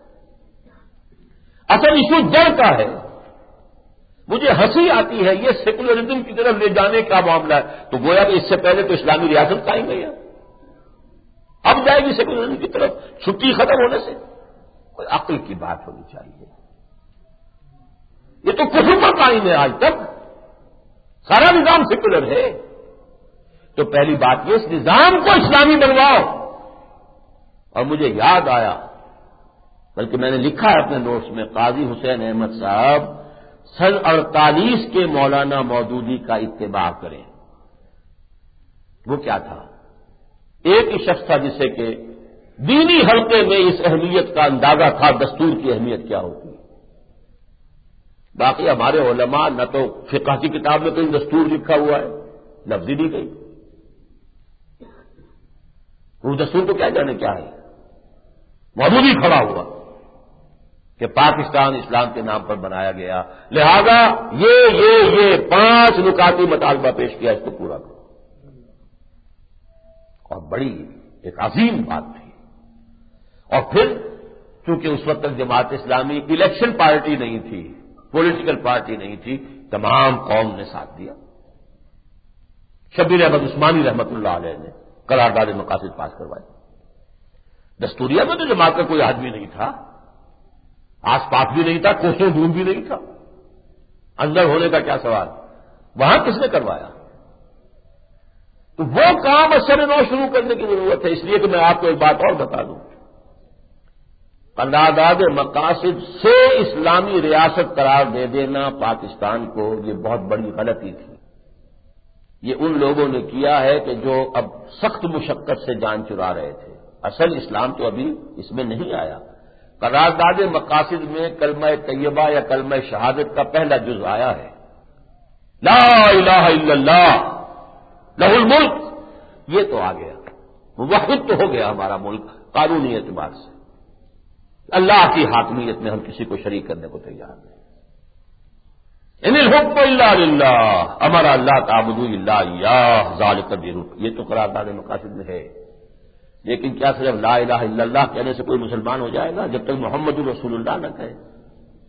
اصل ایشو جڑ کا ہے۔ مجھے ہنسی آتی ہے یہ سیکولرزم کی طرف لے جانے کا معاملہ ہے، تو گویا کہ اس سے پہلے تو اسلامی ریاست قائم گئی ہے، اب جائے گی سیکولرزم کی طرف چھٹی ختم ہونے سے؟ کوئی عقل کی بات ہونی چاہیے۔ یہ تو کفر پر قائم ہے، آج تک سارا نظام سیکولر ہے، تو پہلی بات یہ اس نظام کو اسلامی بنواؤ۔ اور مجھے یاد آیا، بلکہ میں نے لکھا ہے اپنے نوٹس میں، قاضی حسین احمد صاحب سن اڑتالیس کے مولانا مودودی کا اتباع کریں۔ وہ کیا تھا؟ ایک ہی شخص تھا جسے کہ دینی حلقے میں اس اہمیت کا اندازہ تھا، دستور کی اہمیت کیا ہوتی ہے۔ باقی ہمارے علماء نہ تو فقہ کی کتاب میں کوئی دستور لکھا ہوا ہے، لفظی دی گئی، وہ دستور تو کیا جانے کیا ہے، مودودی کھڑا ہوا کہ پاکستان اسلام کے نام پر بنایا گیا، لہذا یہ یہ یہ پانچ نکاتی مطالبہ پیش کیا، اس کو پورا کرو۔ اور بڑی ایک عظیم بات تھی۔ اور پھر چونکہ اس وقت تک جماعت اسلامی الیکشن پارٹی نہیں تھی، پولیٹیکل پارٹی نہیں تھی، تمام قوم نے ساتھ دیا۔ شبیر احمد عثمانی رحمت اللہ علیہ نے قرارداد مقاصد پاس کروائی۔ دستوریہ میں تو جماعت کا کوئی آدمی نہیں تھا، آس پاس بھی نہیں تھا، کوسوں دور بھی نہیں تھا، اندر ہونے کا کیا سوال، وہاں کس نے کروایا؟ تو وہ کام اثر نو شروع کرنے کی ضرورت ہے۔ اس لیے کہ میں آپ کو ایک بات اور بتا دوں، قرارداد مقاصد سے اسلامی ریاست قرار دے دینا پاکستان کو یہ بہت بڑی غلطی تھی۔ یہ ان لوگوں نے کیا ہے کہ جو اب سخت مشقت سے جان چرا رہے تھے، اصل اسلام تو ابھی اس میں نہیں آیا۔ قرارداد مقاصد میں کلمہ طیبہ یا کلمہ شہادت کا پہلا جز آیا ہے، لا الہ الا اللہ لہ الملک، یہ تو آ گیا، موحد تو ہو گیا ہمارا ملک قانونی اعتبار سے، اللہ کی حاکمیت میں ہم کسی کو شریک کرنے کو تیار نہیں۔ ان الحکم الا للہ امر اللہ تعبدوا الا ایاہ ذالک الدین، یہ تو قرارداد مقاصد میں ہے۔ لیکن کیا صرف لا الہ الا اللہ کہنے سے کوئی مسلمان ہو جائے گا؟ جب تک محمد الرسول اللہ نہ کہے،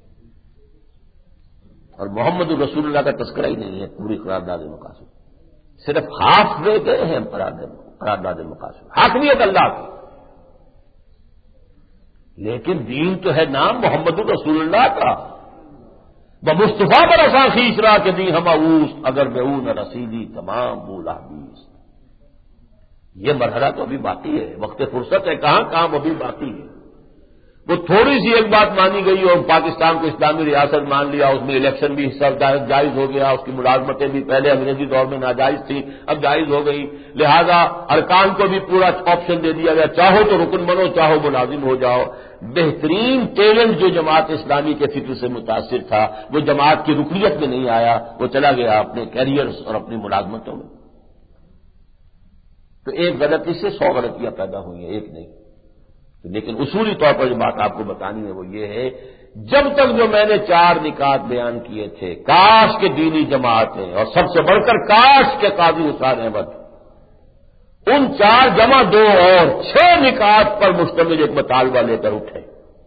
اور محمد الرسول اللہ کا تذکرہ ہی نہیں ہے پوری قرارداد مقاصد۔ صرف ہاف وے گئے ہیں قرارداد مقاصد، حاکمیت اللہ کی، لیکن دین تو ہے نام محمد رسول اللہ کا، بمصطفیٰ پر اساں خیش را کے دی ہم اوست، اگر بے اون رسیدی تمام بولا بیس۔ یہ مرحلہ تو ابھی باقی ہے، وقت فرصت ہے، کہاں کام ابھی باقی ہے۔ وہ تھوڑی سی ایک بات مانی گئی اور پاکستان کو اسلامی ریاست مان لیا، اس میں الیکشن بھی حصہ جائز ہو گیا، اس کی ملازمتیں بھی پہلے انگریزی دور میں ناجائز تھی، اب جائز ہو گئی، لہذا ارکان کو بھی پورا آپشن دے دیا گیا، چاہو تو رکن بنو، چاہو ملازم ہو جاؤ۔ بہترین ٹیلنٹ جو جماعت اسلامی کے فکر سے متاثر تھا وہ جماعت کی رکنیت میں نہیں آیا، وہ چلا گیا اپنے کیریئرز اور اپنی ملازمتوں میں۔ تو ایک غلطی سے سو غلطیاں پیدا ہوئی ہیں، ایک نہیں، لیکن اصولی طور پر جو بات آپ کو بتانی ہے وہ یہ ہے، جب تک جو میں نے چار نکات بیان کیے تھے، کاش کے دینی جماعتیں اور سب سے بڑھ کر کاش کے قاضی حسین احمد ان چار جمع دو اور چھ نکات پر مشتمل ایک مطالبہ لے کر اٹھے۔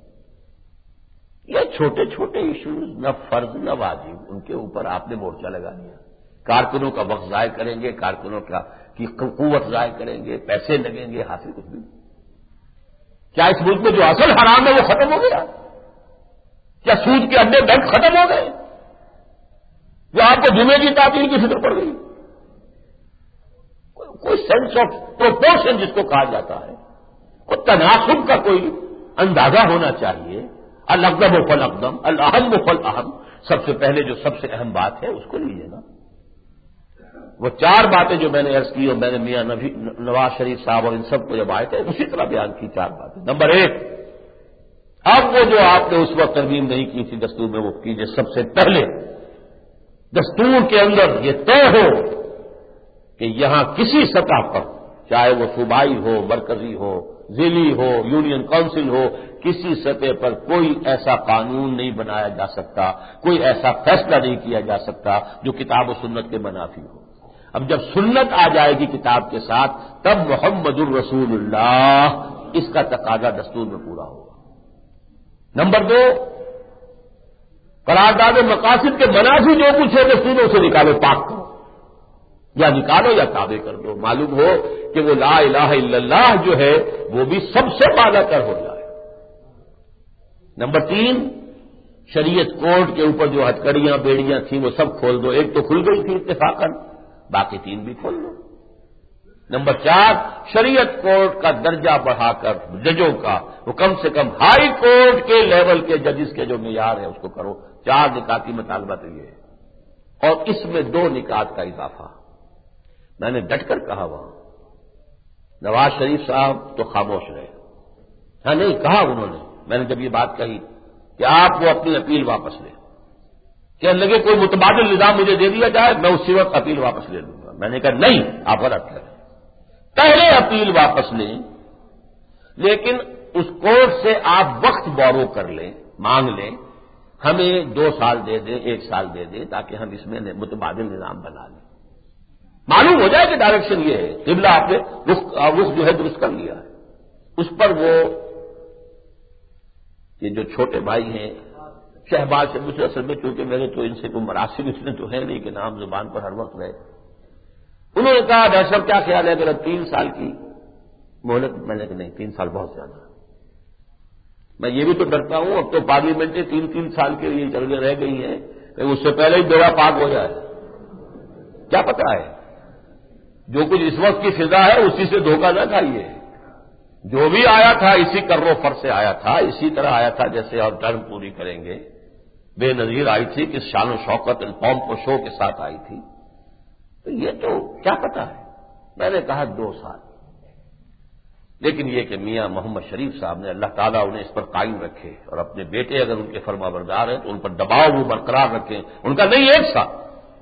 یہ چھوٹے چھوٹے ایشوز، نہ فرض نہ واجب، ان کے اوپر آپ نے مورچہ لگا دیا، کارکنوں کا وقت ضائع کریں گے، کارکنوں کا کی قوت ضائع کریں گے، پیسے لگیں گے، حاصل کچھ بھی نہیں۔ کیا اس ملک میں جو اصل حرام ہے وہ ختم ہو گیا؟ کیا سود کے اڈے بینک ختم ہو گئے؟ یا آپ کو جمعے کی تعطیل کی فکر پڑ گئی؟ کوئی سینس آف پروپورشن جس کو کہا جاتا ہے، کوئی تناسب کا کوئی اندازہ ہونا چاہیے۔ الاقدم و فالاقدم، الاہم و فالاہم، سب سے پہلے جو سب سے اہم بات ہے اس کو لیجیے نا۔ وہ چار باتیں جو میں نے عرض کی اور میں نے میاں نواز شریف صاحب اور ان سب کو جب آئے تھے اسی طرح بیان کی چار باتیں۔ نمبر ایک، اب وہ جو آپ نے اس وقت ترمیم نہیں کی تھی دستور میں، وہ کیجیے سب سے پہلے۔ دستور کے اندر یہ طے ہو کہ یہاں کسی سطح پر، چاہے وہ صوبائی ہو، مرکزی ہو، ضلعی ہو، یونین کونسل ہو، کسی سطح پر کوئی ایسا قانون نہیں بنایا جا سکتا، کوئی ایسا فیصلہ نہیں کیا جا سکتا جو کتاب و سنت کے منافی ہو۔ اب جب سنت آ جائے گی کتاب کے ساتھ تب محمد الرسول اللہ اس کا تقاضا دستور میں پورا ہوگا۔ نمبر دو، قرارداد مقاصد کے منافی جو کچھ ہے دستوروں سے نکالو، پاک کرو، یا نکالو یا تابع کر دو، معلوم ہو کہ وہ لا الہ الا اللہ جو ہے وہ بھی سب سے بالا تر ہو جائے۔ نمبر تین، شریعت کوڈ کے اوپر جو ہتکڑیاں بیڑیاں تھیں وہ سب کھول دو، ایک تو کھل گئی تھی اتفاقاً، باقی تین بھی کھول دو۔ نمبر چار، شریعت کورٹ کا درجہ بڑھا کر ججوں کا وہ کم سے کم ہائی کورٹ کے لیول کے ججز کے جو معیار ہے اس کو کرو۔ چار نکات کی مطالبہ تو یہ ہے، اور اس میں دو نکات کا اضافہ میں نے ڈٹ کر کہا وہاں۔ نواز شریف صاحب تو خاموش رہے، ہاں نہیں کہا انہوں نے، میں نے جب یہ بات کہی کہ آپ وہ اپنی اپیل واپس لیں، کہ لگے کوئی متبادل نظام مجھے دے دیا جائے میں اسی وقت اپیل واپس لے لوں گا، میں نے کہا نہیں، آپ غلط کریں، پہلے اپیل واپس لیں، لیکن اس کورٹ سے آپ وقت بورو کر لیں، مانگ لیں، ہمیں دو سال دے دیں، ایک سال دے دیں، تاکہ ہم اس میں متبادل نظام بنا لیں۔ معلوم ہو جائے کہ ڈائریکشن یہ ہے، قبلہ آپ نے رخ رخ جو ہے درست کر لیا ہے۔ اس پر وہ یہ جو چھوٹے بھائی ہیں شہباز سے مجھے اصل میں چونکہ میرے تو ان سے کوئی مراسم اس میں تو ہے نہیں کہ نام زبان پر ہر وقت رہے، انہوں نے کہا ڈاکٹر صاحب کیا خیال ہے میرا تین سال کی مہلت؟ میں نے کہا نہیں، تین سال بہت زیادہ، میں یہ بھی تو ڈرتا ہوں اب تو پارلیمنٹیں تین تین سال کے لیے چل رہ گئی ہیں کہ اس سے پہلے ہی بیڑا پاک ہو جائے، کیا پتا ہے، جو کچھ اس وقت کی فضا ہے اسی سے دھوکہ نہ کھائیے، جو بھی آیا تھا اسی کر و فر سے آیا تھا، اسی طرح آیا تھا جیسے اور ٹرم پوری کریں گے، بے نظیر آئی تھی کہ شان و شوکت قوم کو شو کے ساتھ آئی تھی، تو یہ تو کیا پتا ہے۔ میں نے کہا دو سال، لیکن یہ کہ میاں محمد شریف صاحب نے اللہ تعالیٰ انہیں اس پر قائم رکھے، اور اپنے بیٹے اگر ان کے فرما بردار ہیں تو ان پر دباؤ وہ برقرار رکھیں، ان کا نہیں ایک سال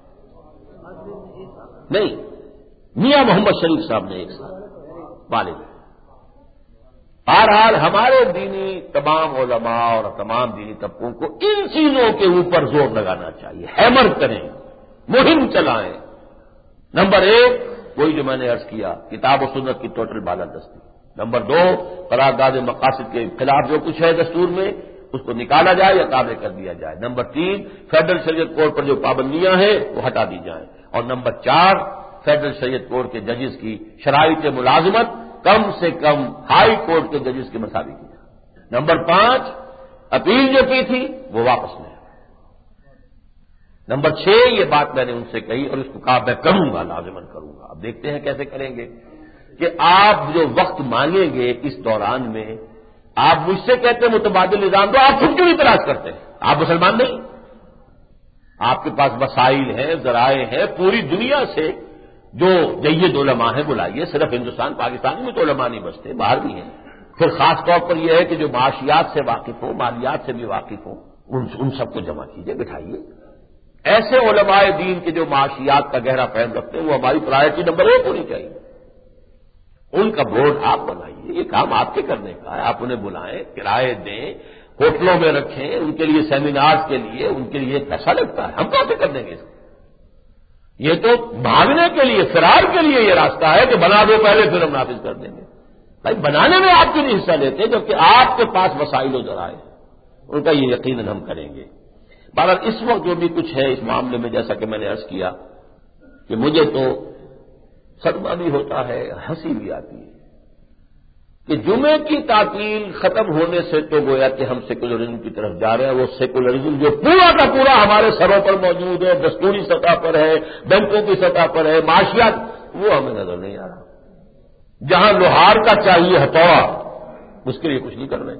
نہیں، میاں محمد شریف صاحب نے ایک سال والد۔ بہرحال ہمارے دینی تمام علماء اور تمام دینی طبقوں کو ان چیزوں کے اوپر زور لگانا چاہیے، ہیمر کریں، مہم چلائیں۔ نمبر ایک، وہی جو میں نے عرض کیا، کتاب و سنت کی ٹوٹل بالادستی۔ نمبر دو، قرارداد مقاصد کے خلاف جو کچھ ہے دستور میں اس کو نکالا جائے یا تابع کر دیا جائے۔ نمبر تین، فیڈرل شریعت کوڈ پر جو پابندیاں ہیں وہ ہٹا دی جائیں۔ اور نمبر چار، فیڈرل شریعت کورٹ کے ججز کی شرائط ملازمت کم سے کم ہائی کورٹ کے ججز کے مساوی کی جائے۔ نمبر پانچ، اپیل جو کی تھی وہ واپس لیں۔ نمبر چھ، یہ بات میں نے ان سے کہی اور اس کو کہا میں کروں گا، لازماً کروں گا۔ اب دیکھتے ہیں کیسے کریں گے کہ آپ جو وقت مانگیں گے اس دوران میں، آپ مجھ سے کہتے ہیں متبادل نظام دو، آپ خود کیوں نہیں تلاش کرتے ہیں؟ آپ مسلمان نہیں، آپ کے پاس وسائل ہیں، ذرائع ہیں، پوری دنیا سے جو جید علماء ہیں بلائیے، صرف ہندوستان پاکستان میں تو علماء نہیں بچتے، باہر بھی ہیں۔ پھر خاص طور پر یہ ہے کہ جو معاشیات سے واقف ہو، مالیات سے بھی واقف ہو، ان ان سب کو جمع کیجیے، بٹھائیے۔ ایسے علماء دین کے جو معاشیات کا گہرا فہم رکھتے ہیں وہ ہماری پرائرٹی نمبر ایک ہونی چاہیے۔ ان کا بورڈ آپ بنائیے، یہ کام آپ کے کرنے کا ہے، آپ انہیں بلائیں، کرائے دیں، ہوٹلوں میں رکھیں، ان کے لیے سیمینارز کے لیے ان کے لیے پیسہ لگتا ہے، ہم کہاں سے کر دیں گے اس کو؟ یہ تو بھاگنے کے لیے، فرار کے لیے یہ راستہ ہے کہ بنا دو پہلے پھر ہم نافذ کر دیں گے۔ بھائی بنانے میں آپ کیوں نہیں حصہ لیتے جبکہ آپ کے پاس وسائل و ذرائع ہیں؟ ان کا یہ یقیناً ہم کریں گے۔ بہرحال اس وقت جو بھی کچھ ہے اس معاملے میں، جیسا کہ میں نے عرض کیا کہ مجھے تو صدمہ بھی ہوتا ہے، ہنسی بھی آتی ہے کہ جمعے کی تعطیل ختم ہونے سے تو گویا کہ ہم سیکولرزم کی طرف جا رہے ہیں۔ وہ سیکولرزم جو پورا کا پورا ہمارے سروں پر موجود ہے، دستوری سطح پر ہے، بینکوں کی سطح پر ہے، معاشیات، وہ ہمیں نظر نہیں آ رہا۔ جہاں لوہار کا چاہیے ہتھوڑا، اس کے لیے کچھ نہیں کر رہے۔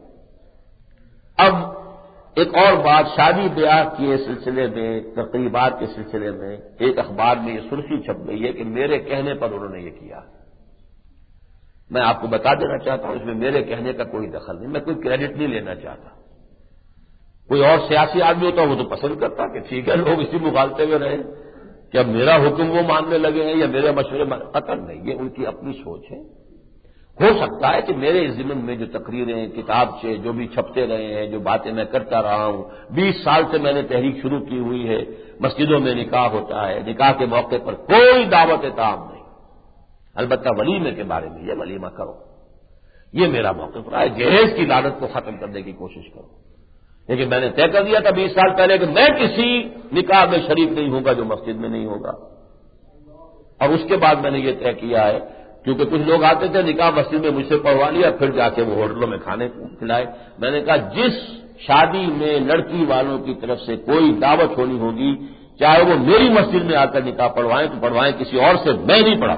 اب ایک اور بات، شادی بیاہ کے سلسلے میں، تقریبات کے سلسلے میں ایک اخبار میں یہ سرخی چھپ گئی ہے کہ میرے کہنے پر انہوں نے یہ کیا۔ میں آپ کو بتا دینا چاہتا ہوں اس میں میرے کہنے کا کوئی دخل نہیں، میں کوئی کریڈٹ نہیں لینا چاہتا۔ کوئی اور سیاسی آدمی ہوتا وہ تو پسند کرتا کہ ٹھیک ہے لوگ اسی مغالطے میں رہے کہ اب میرا حکم وہ ماننے لگے ہیں یا میرے مشورے مان... قطع نہیں، یہ ان کی اپنی سوچ ہے۔ ہو سکتا ہے کہ میرے ضمن میں جو تقریریں، کتاب سے جو بھی چھپتے رہے ہیں، جو باتیں میں کرتا رہا ہوں، بیس سال سے میں نے تحریک شروع کی ہوئی ہے، مسجدوں میں نکاح ہوتا ہے، نکاح کے موقع پر کوئی دعوت طعام نہیں، البتہ ولیمے کے بارے میں یہ ولیمہ کرو، یہ میرا موقف رہا ہے۔ جہیز کی لعنت کو ختم کرنے کی کوشش کرو، لیکن میں نے طے کر دیا تھا بیس سال پہلے کہ میں کسی نکاح میں شریک نہیں ہوں گا جو مسجد میں نہیں ہوگا۔ اور اس کے بعد میں نے یہ طے کیا ہے، کیونکہ کچھ لوگ آتے تھے نکاح مسجد میں مجھ سے پڑھوا لیا، پھر جا کے وہ ہوٹلوں میں کھانے کھلائے۔ میں نے کہا جس شادی میں لڑکی والوں کی طرف سے کوئی دعوت ہونی ہوگی، چاہے وہ میری مسجد میں آ کر نکاح پڑھوائیں تو پڑھوائیں، کسی اور سے میں نہیں پڑھا۔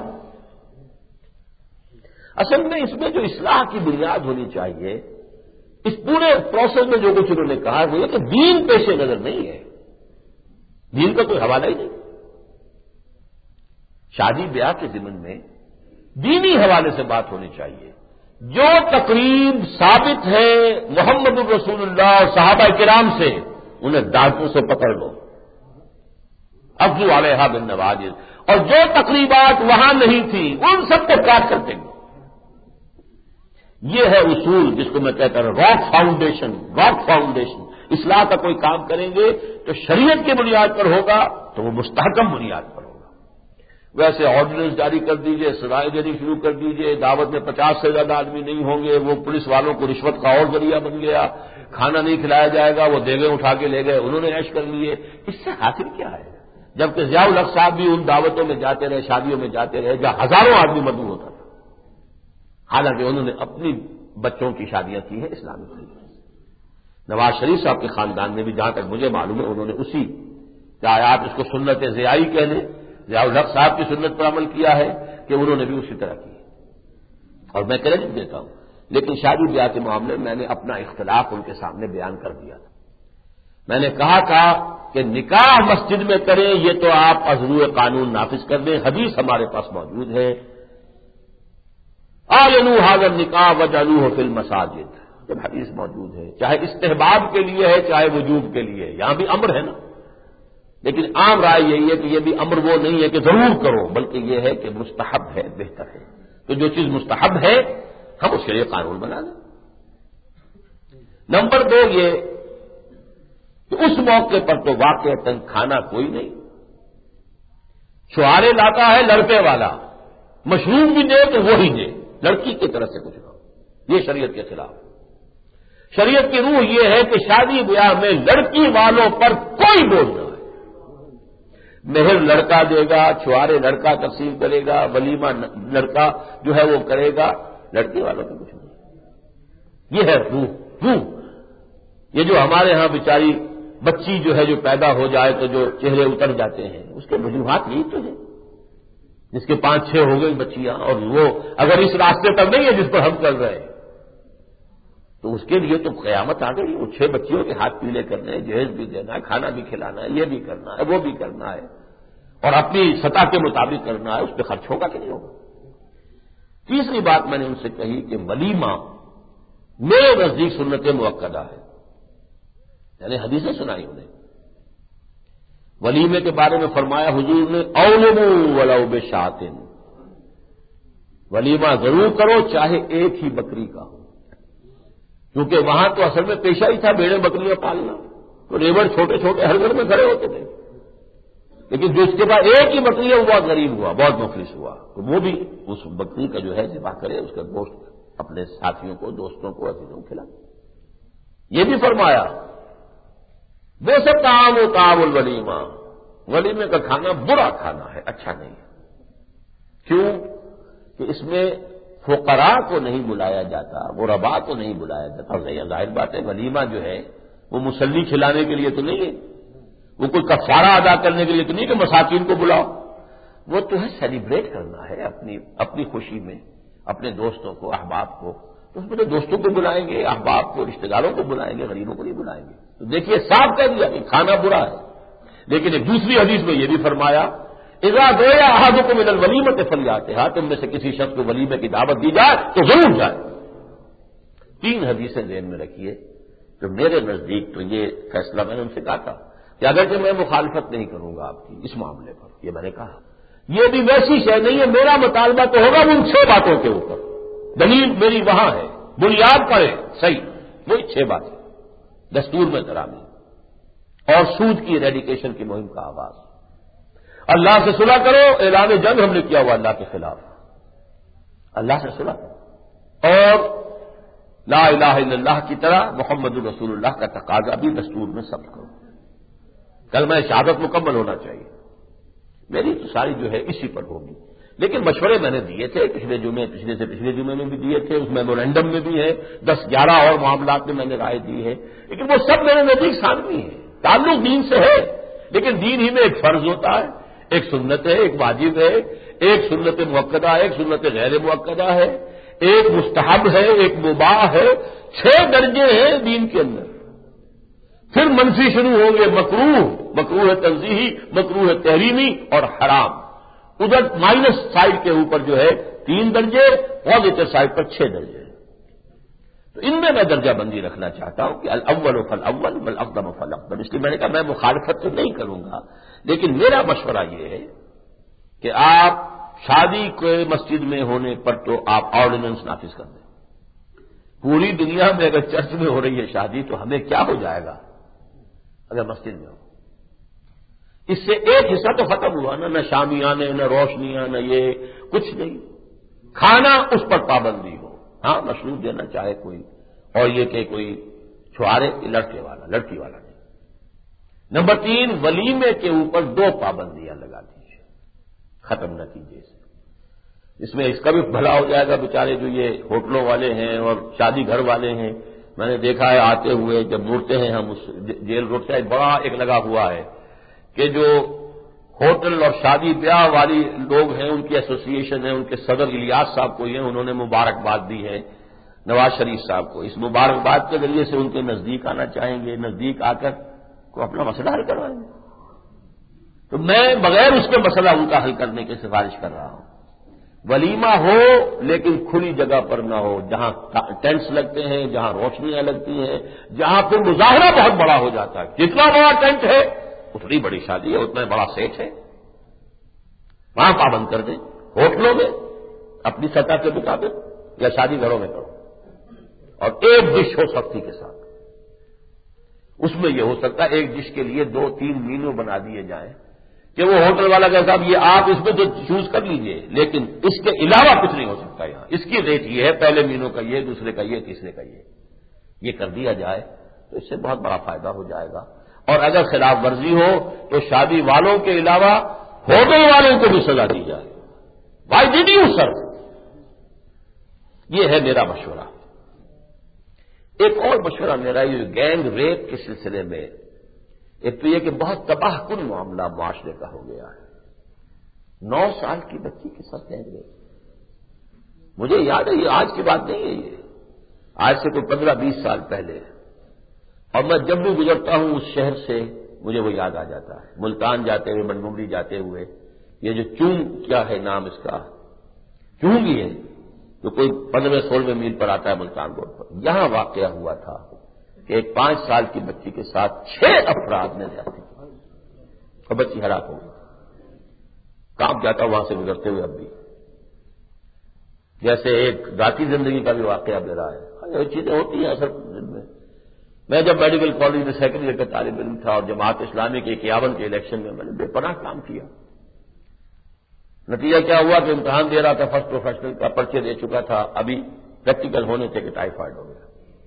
اصل میں اس میں جو اصلاح کی بنیاد ہونی چاہیے، اس پورے پروسیس میں جو کچھ انہوں نے کہا وہ یہ کہ دین پیش نظر نہیں ہے، دین کا کوئی حوالہ ہی نہیں۔ شادی بیاہ کے ضمن میں دینی حوالے سے بات ہونی چاہیے۔ جو تقریب ثابت ہے محمد الرسول اللہ اور صحابہ کرام سے، انہیں دانتوں سے پکڑ لو، افضو علیہا بالنواجذ، اور جو تقریبات وہاں نہیں تھی ان سب کو کاٹ کر دیں گے۔ یہ ہے اصول جس کو میں کہتا ہوں راک فاؤنڈیشن، راک فاؤنڈیشن۔ اصلاح کا کوئی کام کریں گے تو شریعت کی بنیاد پر ہوگا تو وہ مستحکم بنیاد پر ہوگا۔ ویسے آرڈیننس جاری کر دیجئے، سزائیں دینی شروع کر دیجئے، دعوت میں پچاس سے زیادہ آدمی نہیں ہوں گے، وہ پولیس والوں کو رشوت کا اور ذریعہ بن گیا، کھانا نہیں کھلایا جائے گا، وہ دیگیں اٹھا کے لے گئے، انہوں نے عیش کر لیے، اس سے حاصل کیا ہے؟ جبکہ ضیاء الحق صاحب بھی ان دعوتوں میں جاتے رہے، شادیوں میں جاتے رہے جہاں ہزاروں آدمی مدعو ہوتا تھا، حالانکہ انہوں نے اپنی بچوں کی شادیاں کی ہیں اسلامی طریقے سے۔ نواز شریف صاحب کے خاندان میں بھی جہاں تک مجھے معلوم ہے انہوں نے اسی، چاہے آپ اس کو سنت ضیائی کہہ لیں، ضیاء الحق صاحب کی سنت پر عمل کیا ہے کہ انہوں نے بھی اسی طرح کی، اور میں کریڈٹ دیتا ہوں۔ لیکن شادی بیاہ کے معاملے میں میں نے اپنا اختلاف ان کے سامنے بیان کر دیا تھا۔ میں نے کہا تھا کہ نکاح مسجد میں کریں یہ تو آپ ازرو قانون نافذ کر دیں، حدیث ہمارے پاس موجود ہے، اعلنوا هذا النکاح وجعلوه فی المساجد، جب حدیث موجود ہے، چاہے استحباب کے لیے ہے چاہے وجوب کے لیے، یہاں بھی امر ہے نا، لیکن عام رائے یہی ہے کہ یہ بھی امر وہ نہیں ہے کہ ضرور کرو، بلکہ یہ ہے کہ مستحب ہے، بہتر ہے، تو جو چیز مستحب ہے ہم اس کے لیے قانون بنا دیں۔ نمبر دو یہ کہ اس موقع پر تو واقعتاً کھانا کوئی نہیں، شعارے لاتا ہے لڑکے والا، مشروب بھی دے تو وہی دے، لڑکی کی طرف سے کچھ نہ ہو، یہ شریعت کے خلاف۔ شریعت کی روح یہ ہے کہ شادی بیاہ میں لڑکی والوں پر کوئی بوجھ نہ ہے، مہر لڑکا دے گا، چھوارے لڑکا تقسیم کرے گا، ولیمہ لڑکا جو ہے وہ کرے گا، لڑکی والوں کو کچھ نہیں۔ یہ ہے روح روح یہ جو ہمارے ہاں بیچاری بچی جو ہے جو پیدا ہو جائے تو جو چہرے اتر جاتے ہیں، اس کے وجوہات یہی تو ہے، جس کے پانچ چھ ہو گئی بچیاں، اور وہ اگر اس راستے پر نہیں ہے جس پر ہم چل رہے ہیں تو اس کے لیے تو قیامت آ گئی۔ وہ چھ بچیوں کے ہاتھ پیلے کرنے ہیں، جہیز بھی دینا ہے، کھانا بھی کھلانا ہے، یہ بھی کرنا ہے، وہ بھی کرنا ہے، اور اپنی سطح کے مطابق کرنا ہے، اس پہ خرچ ہوگا کہ نہیں ہوگا۔ تیسری بات میں نے ان سے کہی کہ ولیمہ میرے نزدیک سنت مؤکدہ ہے، یعنی حدیثیں سنائی انہیں۔ ولیمے کے بارے میں فرمایا حضور نے اولموا ولو بشاۃ، ولیمہ ضرور کرو چاہے ایک ہی بکری کا ہو، کیونکہ وہاں تو اصل میں پیشہ ہی تھا بھیڑیں بکریاں پالنا، تو ریوڑ چھوٹے چھوٹے ہر گھر میں کھڑے ہوتے تھے، لیکن جو اس کے بعد ایک ہی بکری ہے وہ بہت غریب ہوا، بہت مفلس ہوا، تو وہ بھی اس بکری کا جو ہے ذبح کرے، اس کا گوشت اپنے ساتھیوں کو، دوستوں کو، عزیزوں کو کھلا۔ یہ بھی فرمایا بے سب طعام و طعام الولیمہ، ولیمے کا کھانا برا کھانا ہے، اچھا نہیں ہے۔ کیوں؟ کہ اس میں فقراء کو نہیں بلایا جاتا، غرباء کو نہیں بلایا جاتا۔ ظاہر بات ہے ولیمہ جو ہے وہ مسلی کھلانے کے لیے تو نہیں ہے، وہ کوئی کفارہ ادا کرنے کے لیے تو نہیں کہ مساکین کو بلاؤ، وہ تو ہے سیلیبریٹ کرنا ہے اپنی اپنی خوشی میں اپنے دوستوں کو، احباب کو، تو اس میں تو دوستوں کو بلائیں گے، احباب کو، رشتہ داروں کو بلائیں گے، غریبوں کو نہیں بلائیں گے۔ تو دیکھیے صاف کہہ دیا کہ کھانا برا ہے، لیکن ایک دوسری حدیث میں یہ بھی فرمایا اذا دعا احدکم الى الولیمۃ فلیاتھا، تم میں سے کسی شخص کو ولیمے کی دعوت دی جائے تو ضرور جائے۔ تین حدیثیں ذہن میں رکھیے، تو میرے نزدیک تو یہ فیصلہ میں نے ان سے کہا تھا کہ اگرچہ میں مخالفت نہیں کروں گا آپ کی اس معاملے پر، یہ میں نے کہا یہ بھی ویسی شے نہیں ہے، میرا مطالبہ تو ہوگا ان چھ باتوں کے اوپر، دلیل میری وہاں ہے، بنیاد پر ہے صحیح، وہی چھ باتیں، دستور میں ترامی اور سود کی ریڈیکیشن کی مہم کا آغاز، اللہ سے صلح کرو، اعلان جنگ ہم نے کیا ہوا اللہ کے خلاف، اللہ سے صلح کرو، اور لا الہ الا اللہ کی طرح محمد الرسول اللہ کا تقاضا بھی دستور میں ثبت کرو، کلمہ شہادت مکمل ہونا چاہیے۔ میری تو ساری جو ہے اسی پر ہوگی، لیکن مشورے میں نے دیے تھے پچھلے جمعے پچھلے سے پچھلے جمعے میں بھی دیے تھے، اس میمورینڈم میں بھی ہے، دس گیارہ اور معاملات میں میں نے رائے دی ہے، لیکن وہ سب میرے نزدیک ثانوی ہے، تعلق دین سے ہے، لیکن دین ہی میں ایک فرض ہوتا ہے، ایک سنت ہے، ایک واجب ہے، ایک سنت مؤکدہ ہے، ایک سنت غیر مؤکدہ ہے، ایک مستحب ہے، ایک مباح ہے، چھ درجے ہیں دین کے اندر۔ پھر منفی شروع ہوں گے، مکروہ، مکروہ تنزیہی، مکروہ تحریمی اور حرام، ادھر مائنس سائڈ کے اوپر جو ہے تین درجے، پازیٹو سائڈ پر چھ درجے، تو ان میں میں درجہ بندی رکھنا چاہتا ہوں کہ الاول فالاول والاقدم فالاقدم، اس لیے میں نے کہا میں مخالفت تو نہیں کروں گا، لیکن میرا مشورہ یہ ہے کہ آپ شادی کے مسجد میں ہونے پر تو آپ آرڈیننس نافذ کر دیں۔ پوری دنیا میں اگر چرچ میں ہو رہی ہے شادی تو ہمیں کیا ہو جائے گا اگر مسجد میں ہو؟ اس سے ایک حصہ تو ختم ہوا نا، نہ شامیانے، نہ روشنیاں، نہ یہ کچھ نہیں، کھانا اس پر پابندی ہو، ہاں مشروب دینا چاہے کوئی، اور یہ کہ کوئی چھوارے لڑکے والا لڑکی والا نہیں۔ نمبر تین، ولیمے کے اوپر دو پابندیاں لگا دیجیے، ختم نہ کیجیے اسے، اس میں اس کا بھی بھلا ہو جائے گا، بیچارے جو یہ ہوٹلوں والے ہیں اور شادی گھر والے ہیں، میں نے دیکھا ہے آتے ہوئے جب مڑتے ہیں ہم اس جیل روڈ سے بڑا ایک لگا ہوا ہے کہ جو ہوٹل اور شادی بیاہ والی لوگ ہیں ان کی ایسوسی ایشن ہے، ان کے صدر الیاس صاحب کو یہ انہوں نے مبارکباد دی ہے نواز شریف صاحب کو، اس مبارکباد کے ذریعے سے ان کے نزدیک آنا چاہیں گے، نزدیک آ کر کو اپنا مسئلہ حل کروائیں گے، تو میں بغیر اس کے مسئلہ ان کا حل کرنے کی سفارش کر رہا ہوں۔ ولیمہ ہو لیکن کھلی جگہ پر نہ ہو، جہاں ٹینٹس لگتے ہیں، جہاں روشنیاں لگتی ہیں، جہاں پھر مظاہرہ بہت بڑا ہو جاتا ہے، جتنا بڑا ٹینٹ ہے اتنی بڑی شادی ہے، اتنا بڑا سیٹ ہے، وہاں پابند کر دیں۔ ہوٹلوں میں اپنی سطح کے مطابق یا شادی گھروں میں کرو، اور ایک ڈش ہو سختی کے ساتھ، اس میں یہ ہو سکتا ہے ایک ڈش کے لیے دو تین مینو بنا دیے جائیں کہ وہ ہوٹل والا کہتا ہے یہ آپ اس میں تو چوز کر لیجئے، لیکن اس کے علاوہ کچھ نہیں ہو سکتا یہاں، اس کی ریٹ یہ ہے، پہلے مینو کا یہ، دوسرے کا یہ، تیسرے کا یہ، یہ کر دیا جائے تو اس سے بہت بڑا فائدہ ہو جائے گا۔ اور اگر خلاف ورزی ہو تو شادی والوں کے علاوہ ہوٹل والوں کو بھی سزا دی جائے. Why did you sir? یہ ہے میرا مشورہ. ایک اور مشورہ میرا یہ گینگ ریپ کے سلسلے میں، ایک تو یہ کہ بہت تباہ کن معاملہ معاشرے کا ہو گیا ہے. نو سال کی بچی کے ساتھ گینگ ریپ، مجھے یاد ہے، یہ آج کی بات نہیں ہے، یہ آج سے کوئی پندرہ بیس سال پہلے. اور میں جب بھی گزرتا ہوں اس شہر سے مجھے وہ یاد آ جاتا ہے. ملتان جاتے ہوئے، منگمری جاتے ہوئے، یہ جو چونگ کیا ہے نام اس کا، چونگ ہی ہے، جو کوئی پندرہ سولہویں میل پر آتا ہے ملتان روڈ پر. یہاں واقعہ ہوا تھا کہ ایک پانچ سال کی بچی کے ساتھ چھ افراد نے جاتے اور بچی ہلاک ہو گئی. کام جاتا وہاں سے گزرتے ہوئے اب بھی، جیسے ایک ذاتی زندگی کا بھی واقعہ میرا ہے. یہ چیزیں ہوتی ہیں اصل میں. میں جب میڈیکل کالج میں سیکنڈ ایئر کا طالب علم تھا اور جماعت اسلامی کے اکیاون کے الیکشن میں میں نے بے پناہ کام کیا. نتیجہ کیا ہوا کہ امتحان دے رہا تھا، فرسٹ پروفیشنل کا پرچے دے چکا تھا، ابھی پریکٹیکل ہونے تھے کہ ٹائیفائڈ ہو گیا.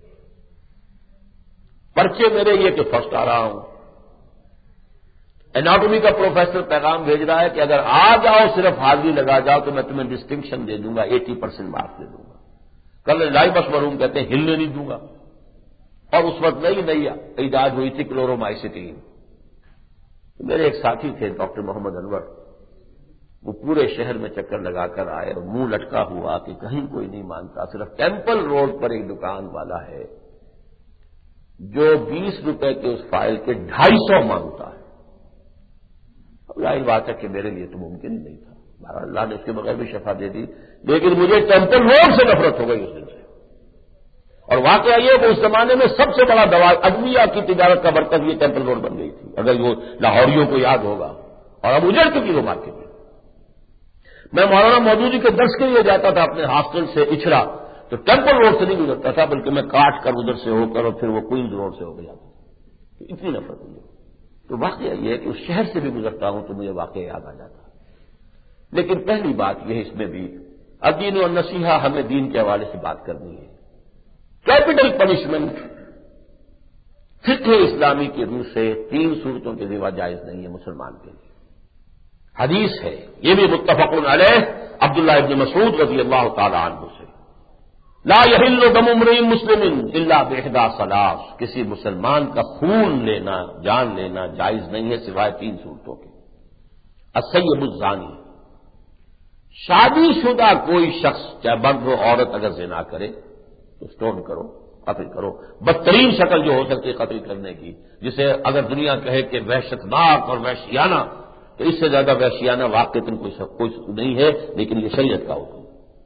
پرچے میرے یہ کہ فرسٹ آ رہا ہوں. اناٹومی کا پروفیسر پیغام بھیج رہا ہے کہ اگر آ جاؤ، صرف حاضری لگا جاؤ تو میں تمہیں ڈسٹنکشن دے دوں گا، ایٹی پرسینٹ مارکس دے دوں گا. کل لائی بس مروم کہتے ہیں ہلنے نہیں دوں گا. اور اس وقت نئی نئی ایجاد ہوئی تھی کلورومائسیٹین. میرے ایک ساتھی تھے ڈاکٹر محمد انور، وہ پورے شہر میں چکر لگا کر آئے اور منہ لٹکا ہوا کہ کہیں کوئی نہیں مانتا. صرف ٹیمپل روڈ پر ایک دکان والا ہے جو بیس روپے کے اس فائل کے ڈھائی سو مانگتا ہے. اب ظاہر بات ہے کہ میرے لیے تو ممکن ہی نہیں تھا. بہرحال اللہ نے اس کے بغیر بھی شفا دے دی، لیکن مجھے ٹیمپل روڈ سے نفرت ہو گئی اس دن سے. اور واقعہ یہ کہ اس زمانے میں سب سے بڑا دوا ادویہ کی تجارت کا مرکز یہ ٹیمپل روڈ بن گئی تھی، اگر وہ لاہوریوں کو یاد ہوگا. اور اب اجڑ چکی وہ مارکیٹ میں. میں مولانا مودودی کے درس کے لیے جاتا تھا اپنے ہاسٹل سے اچھڑا، تو ٹیمپل روڈ سے نہیں گزرتا تھا بلکہ میں کاٹ کر ادھر سے ہو کر اور پھر وہ کوئنز روڈ سے ہو کے جاتا تھا. اتنی نفرت ہوئی. تو واقعہ یہ ہے کہ اس شہر سے بھی گزرتا ہوں تو مجھے واقعہ یاد آ جاتا ہے. لیکن پہلی بات یہ ہے اس میں بھی الدین و النصیحہ، ہمیں دین کے حوالے سے بات کرنی ہے. کیپٹل پنشمنٹ فقہ اسلامی کی روح سے تین صورتوں کے سوا جائز نہیں ہے مسلمان کے لیے. حدیث ہے، یہ بھی متفق علیہ عبداللہ ابن مسعود رضی اللہ تعالی عنہ سے، لا یحل دم امرئ مسلم الا باحدى ثلاث، کسی مسلمان کا خون لینا، جان لینا جائز نہیں ہے سوائے تین صورتوں کے. السیب الزانی، شادی شدہ کوئی شخص چاہے مرد ہو عورت اگر زنا کرے تو اسٹون کرو، قتل کرو. بدترین شکل جو ہو سکتی ہے قتل کرنے کی، جسے اگر دنیا کہے کہ وحشتناک اور وحشیانہ، تو اس سے زیادہ وحشیانہ واقعتاً کوئی کوئی نہیں ہے، لیکن یہ شریعت کا حکم.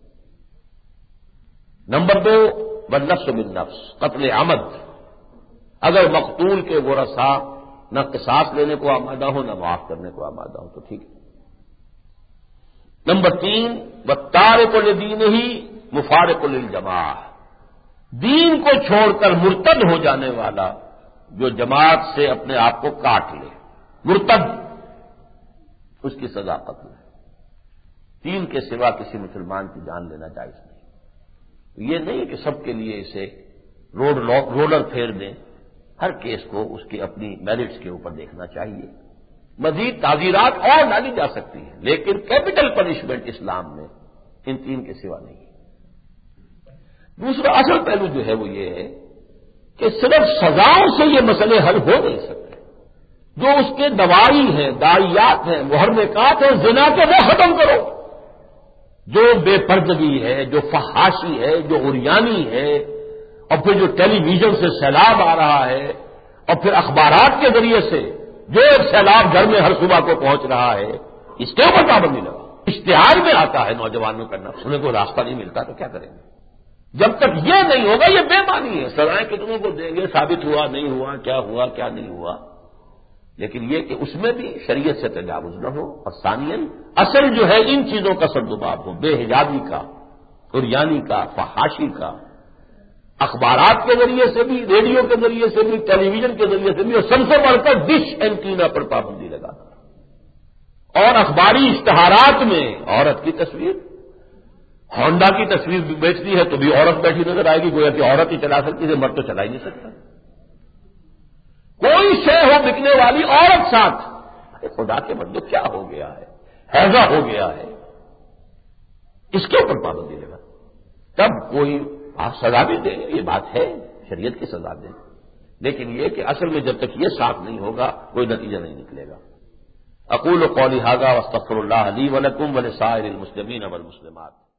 نمبر دو، والنفس بالنفس، قتل عمد، اگر مقتول کے ورثاء نہ قصاص لینے کو آمادہ ہو نہ معاف کرنے کو آمادہ ہو تو ٹھیک ہے. نمبر تین، والتارک لدینہ مفارق للجماعہ، دین کو چھوڑ کر مرتد ہو جانے والا جو جماعت سے اپنے آپ کو کاٹ لے، مرتد، اس کی سزا قتل ہے. تین کے سوا کسی مسلمان کی جان لینا جائز نہیں. یہ نہیں کہ سب کے لیے اسے روڈ رولر پھیر دیں، ہر کیس کو اس کی اپنی میرٹس کے اوپر دیکھنا چاہیے. مزید تعزیرات اور ڈالی جا سکتی ہیں، لیکن کیپٹل پنشمنٹ اسلام میں ان تین کے سوا نہیں ہے. دوسرا اصل پہلو جو ہے وہ یہ ہے کہ صرف سزاؤں سے یہ مسئلے حل ہو نہیں سکتے. جو اس کے دوائی ہیں، داعیات ہیں، محرکات ہیں زنا کے، وہ ختم کرو. جو بے پردگی ہے، جو فحاشی ہے، جو عریانی ہے، اور پھر جو ٹیلی ویژن سے سیلاب آ رہا ہے، اور پھر اخبارات کے ذریعے سے جو ایک سیلاب گھر میں ہر صبح کو پہنچ رہا ہے، اس کے اوپر پابندی لگا. اشتہار میں آتا ہے نوجوانوں کا نفس، انہیں کوئی راستہ نہیں ملتا تو کیا کریں گے. جب تک یہ نہیں ہوگا یہ بے معنی ہے. سزائیں کتنوں کو دیں گے، ثابت ہوا نہیں ہوا، کیا ہوا کیا نہیں ہوا. لیکن یہ کہ اس میں بھی شریعت سے تجاوز نہ ہو. اور ثانیاً اصل جو ہے ان چیزوں کا سردباب ہو، بے حجابی کا، عریانی کا، فحاشی کا، اخبارات کے ذریعے سے بھی، ریڈیو کے ذریعے سے بھی، ٹیلی ویژن کے ذریعے سے بھی، اور سب سے بڑھ کر ڈش اینٹینا پر پابندی لگا. اور اخباری اشتہارات میں عورت کی تصویر، ہونڈا کی تصویر بیچتی ہے تو بھی عورت بیٹھی نظر آئے گی، گویا کہ عورت ہی چلا سکتی ہے، مرد تو چلا ہی نہیں سکتا. کوئی شے ہو بکنے والی عورت ساتھ، خدا کے بندو کیا ہو گیا ہے، ہیضہ ہو گیا ہے، اس کے اوپر پابندی لگا، تب کوئی سزا بھی دے، یہ بات ہے شریعت کی سزا دے، لیکن یہ کہ اصل میں جب تک یہ صاف نہیں ہوگا کوئی نتیجہ نہیں نکلے گا۔ اقول قولی ھذا واستغفر اللہ لی ولکم ولسائر المسلمین والمسلمات۔